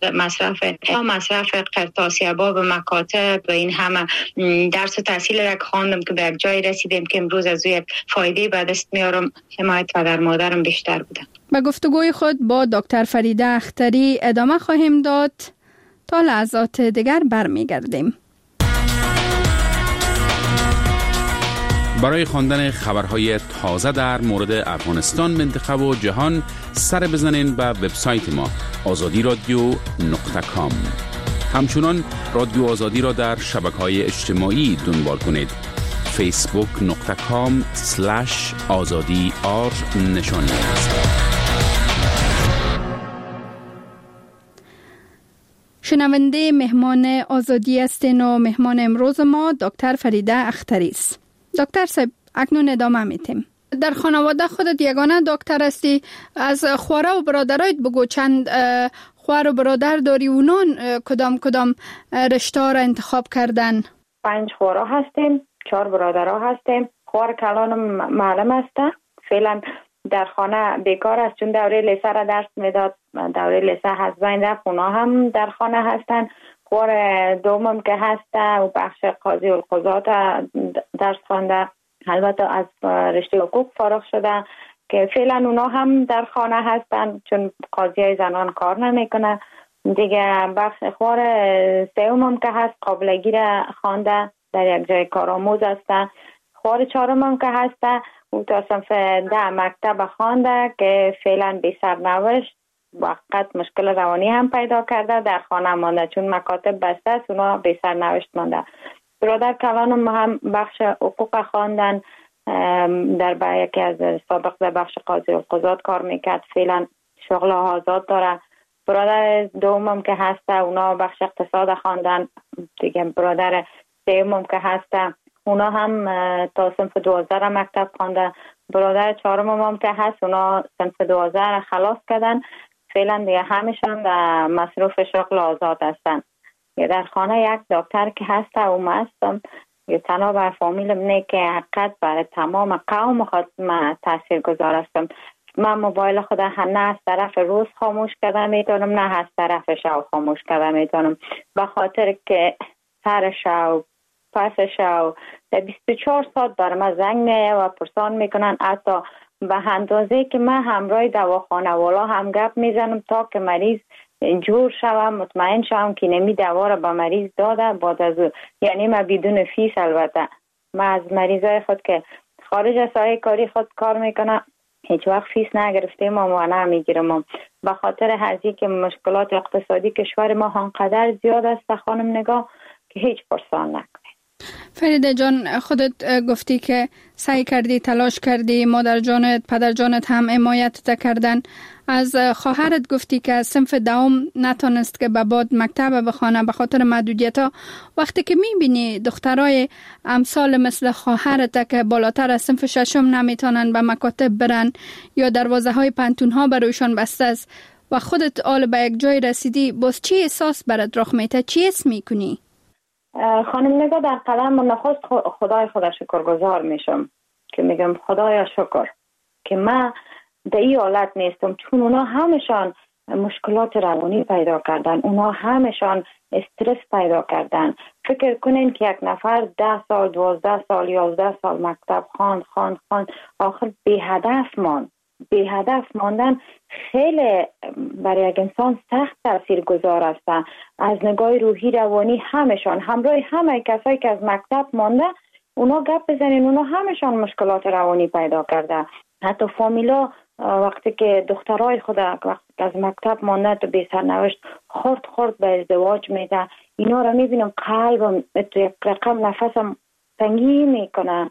مصرف قرطاسیابا به مکاتب و این همه درس و تحصیل را خواندم که به یک جای رسیدیم که امروز از یک فایده به دست میارم. حمایت پدر مادرم بیشتر بوده. به گفتگوی خود با دکتر فریده اختری ادامه خواهیم داد. تا لحظات دیگر برمیگردیم. برای خواندن خبرهای تازه در مورد افغانستان، منطقه و جهان سر بزنین به وبسایت ما azadi.radio.com. همچنان رادیو آزادی را در شبکه‌های اجتماعی دنبال کنید. facebook.com/azadi_r نشانی است. شنونده مهمان آزادی هستین و مهمان امروز ما دکتر فریده اختری است. دکتر صاحب اکنون ادامه میتیم. در خانواده خودت یگانه دکتر هستی، از خواره و برادرایت بگو چند خوار و برادر داری، اونان کدام رشته را انتخاب کردن؟ 5 خواره هستیم، 4 برادرها هستیم. خوار کلانم معلم هسته، فعلا در خانه بیکار است، چون دوره لیسه را درس میداد. دوره لیسه از بین رفت، اونا هم در خانه هستن. خور دومم که هسته و بخش قاضی القضات درس خوانده، البته از رشته حقوق فارغ شده که فعلا اونا هم در خانه هستن چون قاضی های زنان کار نمیکنه دیگه. بخش خور سومم که هست قابلگی را خوانده، در یک جای کارآموز هسته. خور چهارمم که هسته او تا صنف 10 مکتب خوانده که فعلا بی سرنوشت، وقت مشکل روانی هم پیدا کرده، در خانه مانده چون مکاتب بسته است، اونا بی سرنوشت مانده. برادر کلانم هم بخش حقوق خواندن، در یکی از سابق در بخش قاضی القضات کار میکرد، فعلا شغل آزاد داره. برادر دومم که هسته اونا بخش اقتصاد خواندن دیگه. برادر سومم که هسته اونا هم تا صنف 12 مکتب خوانده. برادر چهارمم هم که هست اونا صنف 12 خلاص کردن، فعلا دیگه همیشون در مصروف شغل آزاد هستن. در خانه یک دکتر که هست او ما هستم، تنها بر فامیلم نه که حقیقت برای تمام قوم خود من تاثیر گذار هستم. من موبایل خود نه از طرف روز خاموش کرده میتونم، نه از طرف شب خاموش کرده میتونم، به خاطر که سر شب پس شب 24 ساعت بر من زنگ میه و پرسان میکنن. حتی به اندازه که من همراه دواخانه والا هم گپ میزنم تا که مریض جور شوم، مطمئن شوم که نمی دوا را به مریض داده بعد از او، یعنی من بدون فیس. البته من از مریضای خود که خارج از ساحه کاری خود کار میکنم هیچ وقت فیس نگرفتیم و نمیگیرم، به خاطر هرچی که مشکلات اقتصادی کشور ما آنقدر زیاد است خانم نگاه که هیچ پرسان نکنه. فریده جان، خودت گفتی که سعی کردی، تلاش کردی، مادر جانت، پدر جانت هم حمایت کردن. از خواهرت گفتی که از صنف 10 نتونست که به بعد مکتب بخوانه به خاطر محدودیت‌ها. وقتی که می‌بینی دخترای امثال مثل خواهرت که بالاتر از صنف 6 نمیتونن به مکاتب برن یا دروازه‌های پانتون‌ها برایشان بسته است و خودت آل به یک جای رسیدی، باز چی احساس برات رخ میده؟ چی حس می‌کنی؟ خانم نگاه، در قدم نخست خدای خدا شکرگزار میشم که میگم خدایا شکر که من در این حالت نیستم، چون اونا همشان مشکلات روانی پیدا کردن، اونا همشان استرس پیدا کردن. فکر کنین که یک نفر 10 سال 12 سال 11 سال مکتب خواند آخر بی هدف ماندن خیلی برای یک انسان سخت تاثیرگذار است. از نگاه روحی روانی همشان همراه همه کسایی که از مکتب مانده اونا گپ بزنین، اونا همشان مشکلات روانی پیدا کرده. حتی فامیلا وقتی که دخترای خود وقتی از مکتب مانده تو بی سرنوشت خورد به ازدواج میده، اینا رو میبینم قلبم یک رقم نفسم تنگی میکنه.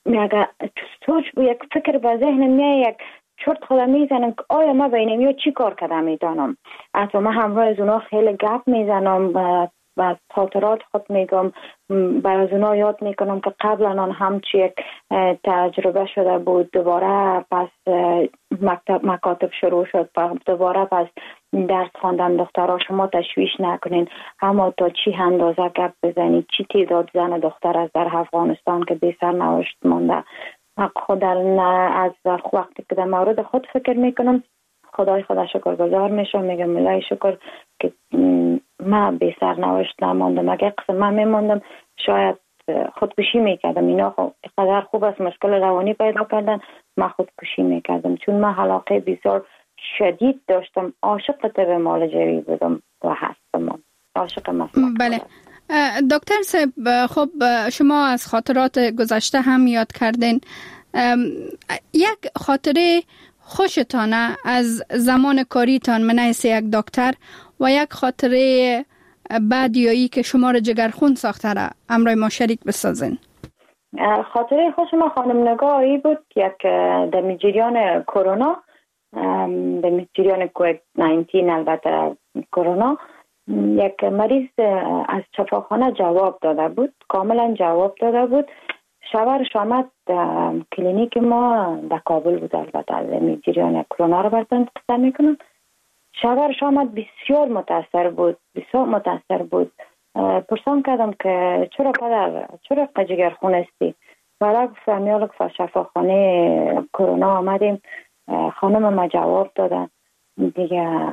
یک فکر به ذهنم میاد، یک چرت خودم میزنم که آیا ما بینم یا چی کار کردم میدانم. حتی من همراه از اونا خیلی گپ میزنم و خاطرات خود میگم، برای از اونا یاد میکنم که قبلا آن همچی یک تجربه شده بود، دوباره پس مکاتب شروع شد، دوباره پس درس خواندن. دخترها شما تشویش نکنین، اما تا چی اندازه گپ بزنید، چی تعداد زن دختر از در افغانستان که بی سرنوشت مانده. خود از وقتی که در مورد خود فکر میکنم خدای خدا شکرگزار میشم، میگم الهی شکر که من بی سرنوشت نماندم. اگه قسم من میماندم شاید خودکشی میکردم. اینا قدر خوب است مشکل روانی پیدا کردن، من خودکشی میکردم چون من علاقه بسیار شدید داشتم، عاشق طب معالجوی بودم و هستم، عاشق مسلک. بله دکتر صاحب، خب شما از خاطرات گذشته هم یاد کردین. یک خاطره خوشتانه از زمان کاریتان من حیث یک دکتر و یک خاطره بدیایی که شما را جگرخون ساخته را همراه ما شریک بسازین. خاطره خوش ما خانم نگاهی بود یک در جریان کرونا، در جریان کووید 19 البته کرونا، یک مریض از شفاخانه جواب داده بود، کاملا جواب داده بود. شوهرش آمد کلینیک ما در کابل بود، البته در جریان کرونا رو براتون قصه میکنم. شوهرش آمد بسیار متاثر بود. پرسان کردم که چرا پدر، چرا جگرخون هستی؟ برای گفتم یالک شفاخانه کرونا آمدیم خانم ما جواب دادن دیگه.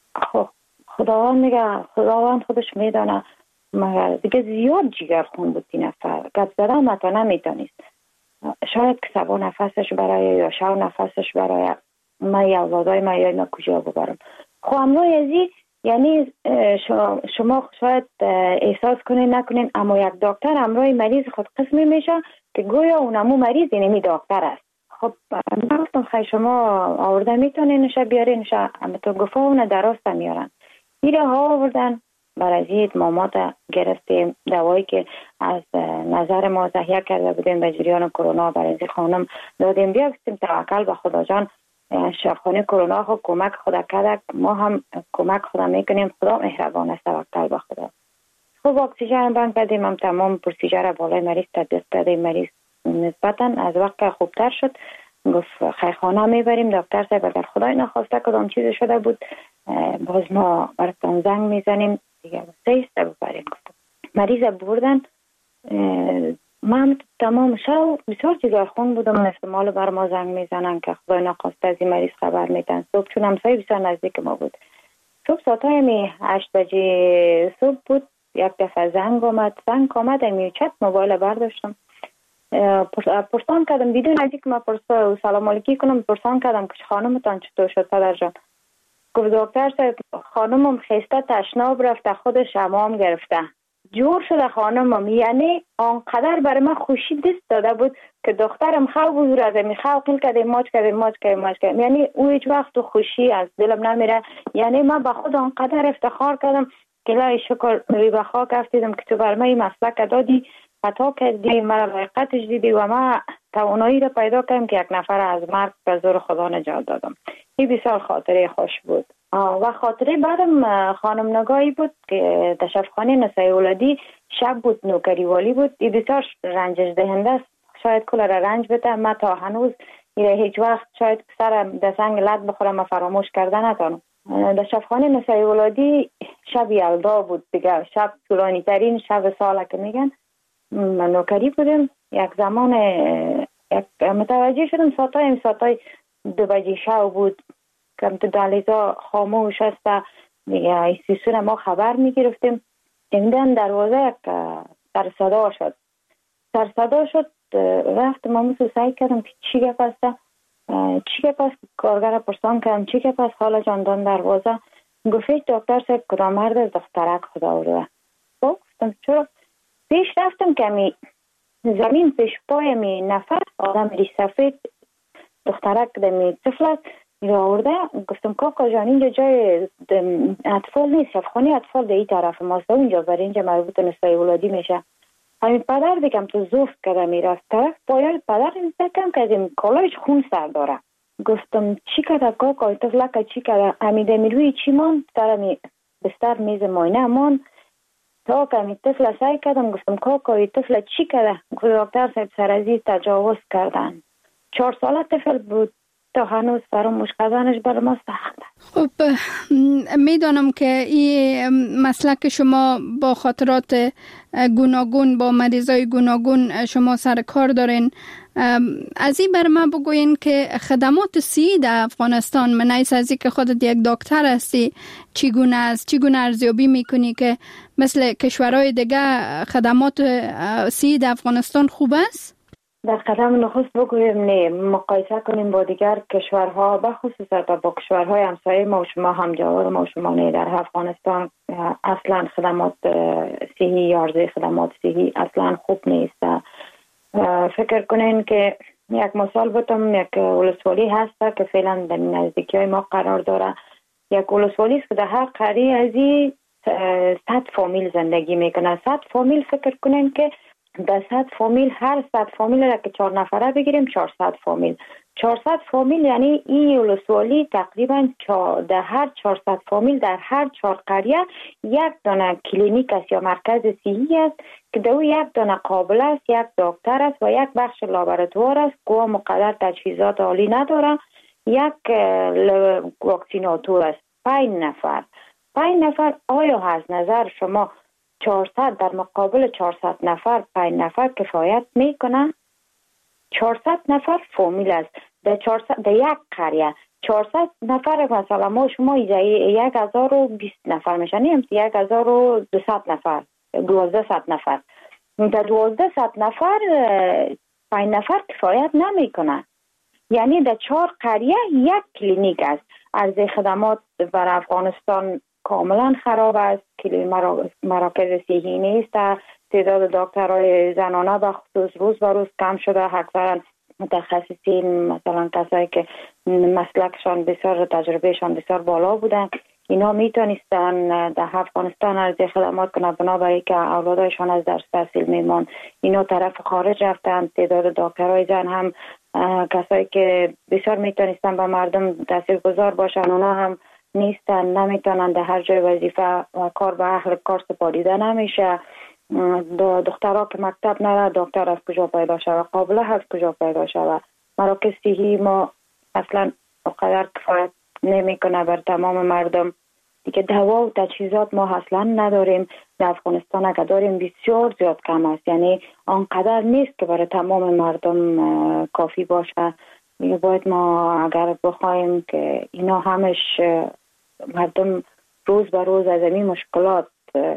خداوند خودش میدانه، مگر دیگه زیاد جگر خون بود این نفر، گپ زدن متا نمیتونست. شاید که سبا نفسش برای یا شو نفسش برای من یا اولادای من یا اینا کجا ببرم. خب امروی ازی یعنی شما شاید احساس کنین نکنین، اما یک دکتر امروی مریض خود قسمی میشه که گویا اونمو مریض اینمی دکتر است. خب من گفتم خیلی شما آورده میتونین نشه بیارین نشه، اما تو گفته اونه درست میارن. میره ها آوردن برای اتمامات گرفتیم، دوایی که از نظر ما تهیه کرده بودیم به جریان کرونا برای خانم دادیم. بیا گفتیم توکل به خدا جان، شفاخانه کرونا خود کمک خدا کرده، ما هم کمک خدا میکنیم، خدا مهربان است، توکل به خدا. خب اکسیژن بند کردیم، هم تمام پروسیجر بالای مریض تطبیق کردیم. مریض نسبتا از وقت خوبتر شد، گفت خیرخانه میبریم. دکتر صاحب اگر خدای نخواسته کدام چیز شده بود باز ما براتون زنگ میزنیم دیگه، سیسته ببریم. گفتم مریض بردن. من تمام شب بسیار جگر خون بودم، احتمال بر ما زنگ میزنن که خدای نخواسته از این مریض خبر میدن. صبح چون همسایه بسیار نزدیک ما بود، صبح ساعتای 8 بجه صبح بود، یک دفعه زنگ آمد امی چت موبایل برداشتم، پرسان کردم بدون از اینکه من سلام علیکی کنم، پرسان کردم که خانمتان چطور شد پدر جان؟ گفت دکتر صاحب خانمم خسته تشناب رفته، خودش حمام گرفته، جور شده خانمم. یعنی آنقدر برای من خوشی دست داده بود که دخترم خواب بود از می خواب قیل کرده ماچ کرده. یعنی او هیچ وقت خوشی از دلم نمیره. یعنی من به خود آنقدر افتخار کردم که لای شکر روی بخا کفتیدم که تو بر من این مسلک دادی، خطا کردی، مرا لایقتش دیدی و من توانایی را پیدا کردم که یک نفر از مرگ به زور خدا نجات دادم. این بسیار خاطره خوش بود. و خاطره بعدم خانم نگاهی بود که در شفاخانه نسای ولادی شب بود، نوکری والی بود. این بسیار رنجش دهنده است، شاید کل را رنج بده. من تا هنوز هیچ وقت شاید سرم در سنگ لد بخورم و فراموش کرده نتانم. در شفاخانه نسای ولادی شب یلدا بود دیگه، شب طولانی ترین شب ساله که میگن. من نوکری بودم، یک زمان متوجه شدم ساعتای 2 بجه شب بود که تو دهلیزا خاموش است دیگه. ایستیسون ما خبر میگرفتیم، دیدن دروازه یک سر صدا شد. رفتم امروز سعی کردم که چی گپ است. کارگر پرسان کردم چی گپ است حالا جاندان دروازه. گفت دکتر صاحب کدام مرد از دخترک خدا آورده. گفتم چرا؟ پیش رفتم که زمین پیش پای می نفر آدم ری سفید دخترک دمی طفلت میره آورده. گفتم کاکا جان اینجا جای اطفال نیست، شفاخانه اطفال در این طرف ماست، اینجا برای اینجا مربوط نسای ولادی میشه. همین پدر دیگم تو زفت کده میرفت طرف پایال پدر میزدم که از این کالایش خون سر داره. گفتم چی کده کاکا طفلک چی کده؟ امیده میروی چی مان سرمی بستر میز ماینه مان تا که امی طفل سعی کردم. گفتم کاکا طفل چی کده؟ گفت دکتر صاحب سرازی تجاوز کردن. 4 ساله طفل بود، تا هنوز فراموش کردنش برای ما سخته. خب میدانم که این مسلک شما با خاطرات گوناگون با مریضای گوناگون شما سر کار دارین. از این بر من بگوین که خدمات صحی در افغانستان، من نیست از این که خودت یک دکتر هستی، چگونه است؟ چگونه ارزیابی میکنی که مثل کشورهای دیگه خدمات صحی در افغانستان خوب است؟ در قدم نخست بگویم نه، مقایسه کنیم با دیگر کشورها، بخصوص با کشورهای همسایه ما و شما همجوار ما و شما نه. در افغانستان اصلا خدمات صحی یا عرضه خدمات صحی اصلا خوب نیست. فکر کنین که یک مثال بتم، یک ولسوالی هست که فعلا در نزدیکی های ما قرار داره. یک ولسوالی است که در هر قریه از 100 فامیل زندگی میکنه. 100 فامیل فکر کنین که در 100 فامیل، هر 100 فامیل را که 4 نفره بگیریم 400 فامیل. 400 فامیل یعنی این ولسوالی تقریبا در هر 400 فامیل در هر 4 قریه یک دانه کلینیک است یا مرکز صحی است که در او یک دانه قابل است، یک دکتر است و یک بخش لابراتوار است که مقدر تجهیزات عالی نداره، یک واکسیناتور است. 5 نفر آیا از نظر شما 400 در مقابل 400 نفر 5 نفر کفایت میکنه؟ 400 نفر فامیل است. در یک قریه 400 نفر مثلا ما شما 1020 نفر میشنیم 1200 نفر 1200 نفر در 1200 نفر 5 نفر کفایت نمیکنه. یعنی در 4 قریه یک کلینیک است. عرضه خدمات بر افغانستان کاملا خراب است. مراکز صحی نیست. تعداد دکترای زنانه به خصوص روز به روز کم شده. اکثرا متخصصین مثلا کسایی که مسلکشان بسیار تجربهشان بسیار بالا بودن اینا میتونستن در افغانستان عرضه خدمات کنن بنابراین که اولادشان از درس تحصیل میمان اینا طرف خارج رفتن. تعداد دکترای زن هم کسایی که بسیار میتونستن به مردم تاثیرگذار باشن اونا هم نیستن. نمیتونن در هر جای وظیفه و کار به اهل کار سپاریده نمیشه. دخترها که مکتب نره دکتر از کجا پیدا شوه قابله از کجا پیدا شوه. مراکز صحی ما اصلا اونقدر کفایت نمیکنه بر تمام مردم. دیگه دوا و تجهیزات ما اصلا نداریم. در افغانستان اگه داریم بسیار زیاد کم است. یعنی آنقدر نیست که برای تمام مردم کافی باشه. باید ما اگر بخوایم که اینا همش مردم روز به روز از این مشکلات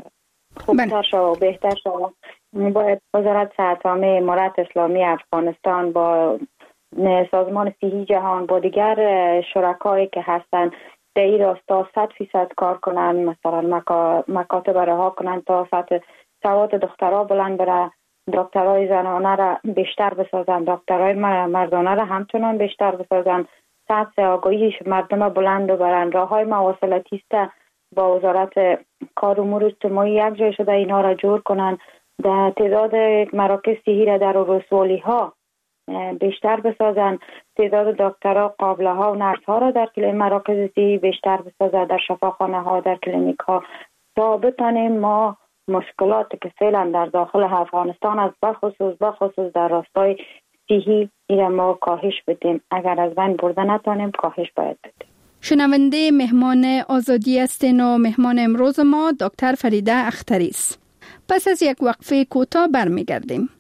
خوبتر شد و بهتر شد باید وزارت صحت عامه امارت اسلامی افغانستان با سازمان صحی جهان با دیگر شرکایی که هستن در این راستا 100% کار کنن. مثلا مکاتب رها کنن تا سطح سواد دخترها بلند بره. دکترای زنانه را بیشتر بسازن. دکترای مردانه را همچنان بیشتر بسازن. سطح آگاهی مردم بلند ببرن. راههای مواصلاتی است با وزارت کار امور اجتماعی یک جای شده اینا را جور کنن. در تعداد مراکز صحی را در رسوالی ها بیشتر بسازن. تعداد دکترها قابله ها و نرس ها را در مراکز صحی بیشتر بسازن. در شفاخانه ها در کلینیک ها تا بتانیم ما مشکلاتی که فعلا در داخل افغانستان است بخصوص در راستای صحی اینا ما کاهش بدیم. اگر از بین برده نتانیم کاهش باید بدیم. شنونده مهمان آزادی هستین و مهمان امروز ما دکتر فریده اختری است. پس از یک وقفه کوتاه برمیگردیم.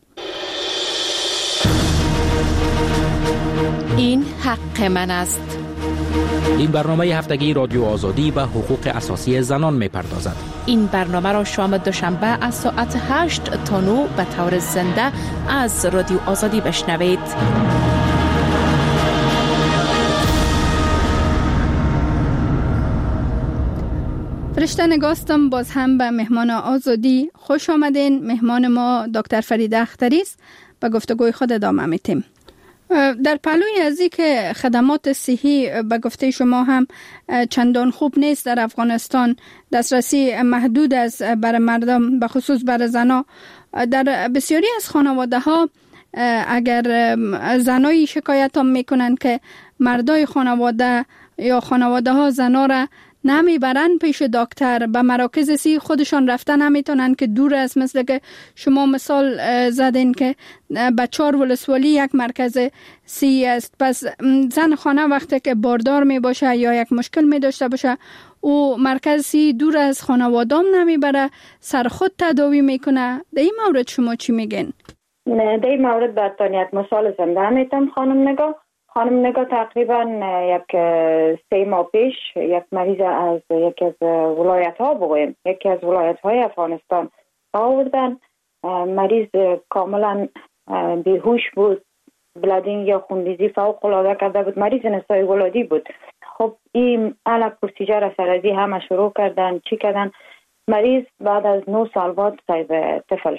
این حق من است. این برنامه هفتگی رادیو آزادی و حقوق اساسی زنان می‌پردازد. این برنامه را شام دوشنبه از ساعت 8 تا 9 به طور زنده از رادیو آزادی بشنوید. فرشته نگاستم باز هم به مهمان آزادی خوش آمدین. مهمان ما دکتر فریده اختری است. به گفتگوی خود ادامه میتیم. در پهلوی از این که خدمات صحی به گفته شما هم چندان خوب نیست در افغانستان، دسترسی محدود است برای مردم به خصوص برای زنها. در بسیاری از خانواده ها اگر زنایی شکایت هم میکنن که مردای خانواده یا خانواده ها زنها را نمیبرن پیش دکتر، به مراکز صحی خودشان رفتن نمیتونن که دور است. مثل که شما مثال زدین که بچار ولسوالی یک مرکز صحی است. پس زن خانه وقتی که باردار می باشه یا یک مشکل می داشته باشه او مرکز صحی دور از خانوادام نمیبره، سر خود تداوی میکنه. در این مورد شما چی میگین؟ در این مورد براتون یک مثال زنده میتونم خانم نگاه تقریبا یک 3 ماه پیش یک مریض از یکی از ولایت ها بگویم یکی از ولایت های افغانستان آوردن. مریض کاملا بیهوش بود. بلادینگ یا خونریزی فوق العاده کرده بود. مریض نسای ولادی بود. خب این علا پروسیجر سرازی همه شروع کردن. چی کردن؟ مریض بعد از 9 سال بعد صاحب طفل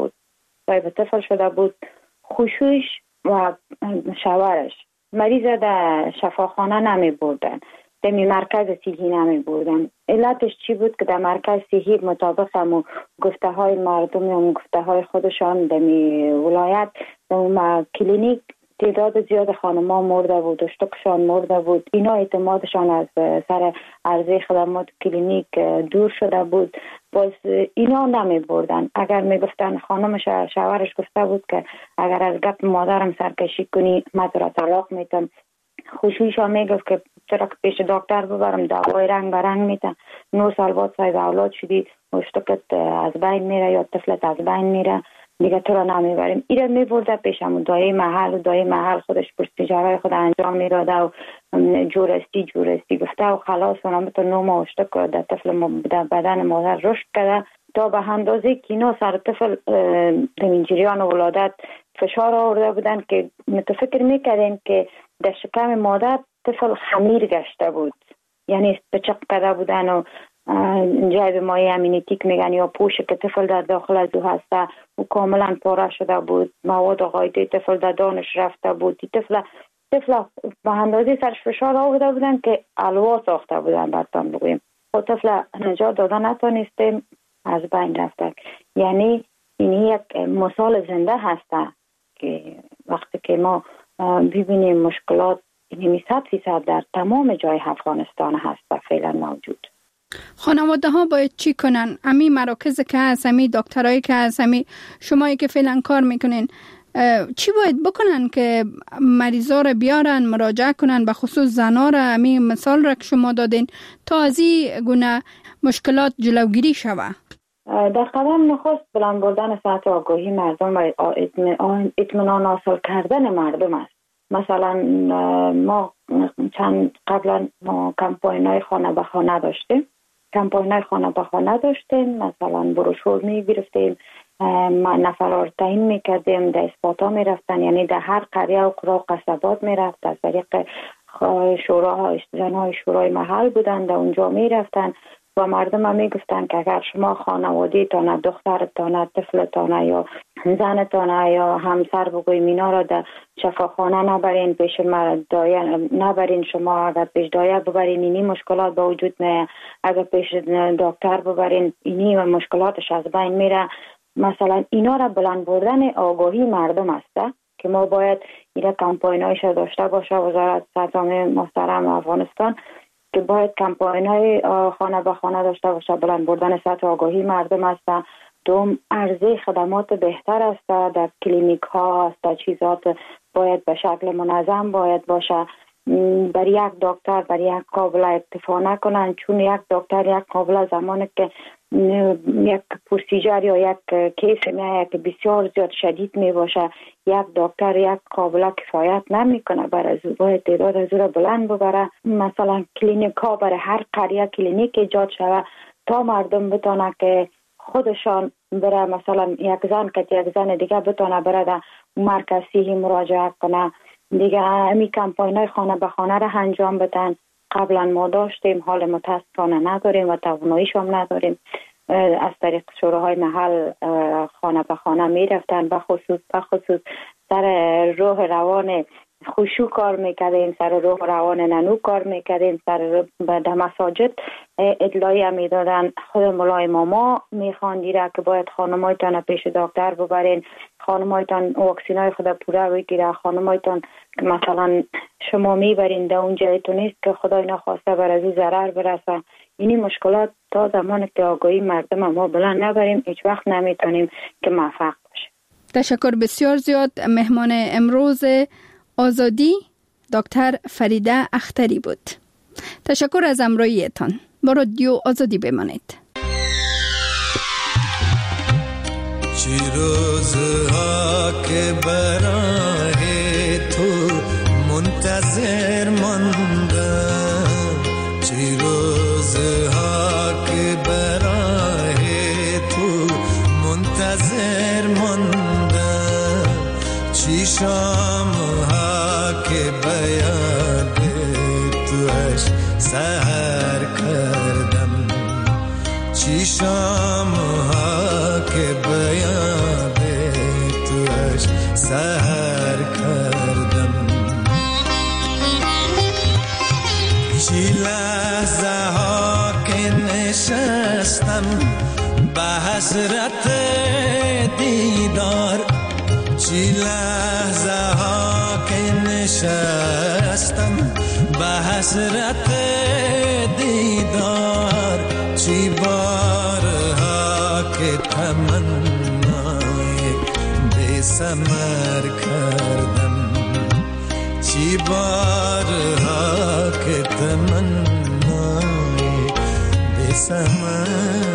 شده بود. خوشوش و شوهرش مریض در شفاخانه نمی بردن، در مرکز صحی نمی بردن. علتش چی بود؟ که در مرکز صحی مطابق هم گفته های مردم یا گفته های خودشان در ولایت در کلینیک تعداد زیاد خانم‌ها مرده بود، اشتکشان مرده بود. اینا اعتمادشان از سر عرضه خدمات کلینیک دور شده بود. باز اینا نمی بردن. اگر می گفتن خانمش شوهرش گفته بود که اگر از گپ مادرم سرکشی کنی من تو را طلاق میتم، خوشویشا می گفت که چرا که پیش دکتر ببرم دوای رنگ برنگ میتم. 9 سال بعد صاحب اولاد شدی اشتکت از بین میره یا طفلت از بین میره. دیگه تو را نمیبریم. ایره میبرده پیش همون دایی محل و دایی محل خودش پروسیجرهای خود انجام میداده و جورستی گفته و خلاص و نامتون نوم آشته کرده طفل در بدن مادر رشد کرده تا به اندازه که اینا سر طفل در جریان ولادت فشار آورده بودن که متفکر میکردیم که در شکم مادر طفل خمیر گشته بود، یعنی پچق کرده بودن و جای مایع امینیتیک میگن یا پوش که طفل در داخل از او هسته و کاملا پاره شده بود، مواد غایطی طفل در دانش رفته بود. طفل به اندازه سرش فشار آورده بودن که الوا ساخته بودن برتان بگویم. خود طفل نجات داده نتونستیم، از بین رفته. یعنی این یک مثال زنده هسته که وقتی که ما ببینیم مشکلات این 100% در تمام جای افغانستان هست فعلا موجود. خانواده ها باید چی کنن؟ امی مراکز که هست، امی دکترایی که هست، امی شمایی که فعلا کار میکنین چی باید بکنن که مریضا را بیارن مراجعه کنن، به خصوص زنا را؟ امی مثال را که شما دادین تا از این گونه مشکلات جلوگیری شوه. در قدم نخست بلند بردن سطح آگاهی مردم و اطمینان حاصل کردن مردم است. مثلا ما قبلا کمپاین‌های خانه به خانه داشتیم. مثلا بروشور می‌گرفتیم، نفرار تعیین می‌کردیم، در اثباتا می‌رفتن، یعنی در هر قریه و قرا و قصبات می‌رفت، از طریق شوراها، زن‌های شورای محل بودند، در اونجا می‌رفتن و مردم هم میگفتن که اگر شما خانوادی تانه، دخترتانه، طفلتانه یا زنتانه یا همسر بگویم اینا را در شفاخانه نبرین، پیش دایه نبرین، شما اگر پیش دایه ببرین اینی مشکلات به وجود نه، اگر پیش دکتر ببرین اینی مشکلاتش از بین میره. مثلا اینا را بلند بردن آگاهی مردم است که ما باید اینا کمپاینایش داشته باشه. وزارت صحت محترم افغانستان که باید کمپاین‌های خانه به خانه داشته باشه، بلند بردن سطح آگاهی مردم است. دوم، عرضه خدمات بهتر است در کلینیک ها است، چیزات باید به شکل منظم باید باشه. بر یک دکتر بر یک قابل اکتفا نکنن، چون یک دکتر یک قابل زمانی که یک پروسیجر یا یک کیس میاد که بسیار زیاد شدید می باشه، یک دکتر یک قابل کفایت نمیکنه، برای از باید تعداد از را بلند ببره. مثلا کلینیک ها برای هر قریه کلینیک ایجاد شود تا مردم بتونه که خودشان بره، مثلا یک زن که یک زن دیگه بتونه بره در مرکز صحی مراجعه کنه. دیگه امی کمپاین‌های خانه به خانه را انجام بدن. قبلا ما داشتیم، حال متاسفانه نداریم و تواناییش هم نداریم. از طریق شوراهای محل خانه به خانه می رفتن، به خصوص سر روح روان خوشو کار میکردیم، سر روح روان ننو کار میکردیم، سر در مساجد اطلاعی هم میدادن. خود مولای ماما میخواندی را که باید خانمایتان پیش دکتر ببرین، خانمایتان واکسینای خود پوره بگیره، خانمایتان که مثلا شما میبرین در اون جایتون نیست که خدای نخواسته بر از ضرر برسه. اینی مشکلات تا زمان که آگاهی مردم ما بلند نبریم هیچ وقت نمیتونیم که موفق باشیم. تشکر بسیار زیاد. مهمان امروز آزادی دکتر فریده اختری بود. تشکر از همراهیتان. با رادیو آزادی بمانید. چی روزها که برای تو منتظر ماندم، چی روزها که برای تو منتظر ماندم، چی شامها که بیاد توش سحر کردم، چی شامها که بیاد توش سحر کردم، چی لحظه ها که نشستم به حسرت دیدار، چی لحظه ها که نشستم به حسرت دیدار، چی بارها که تمنای بی ثمر کردم، چی بارها که تمنای بی ثمر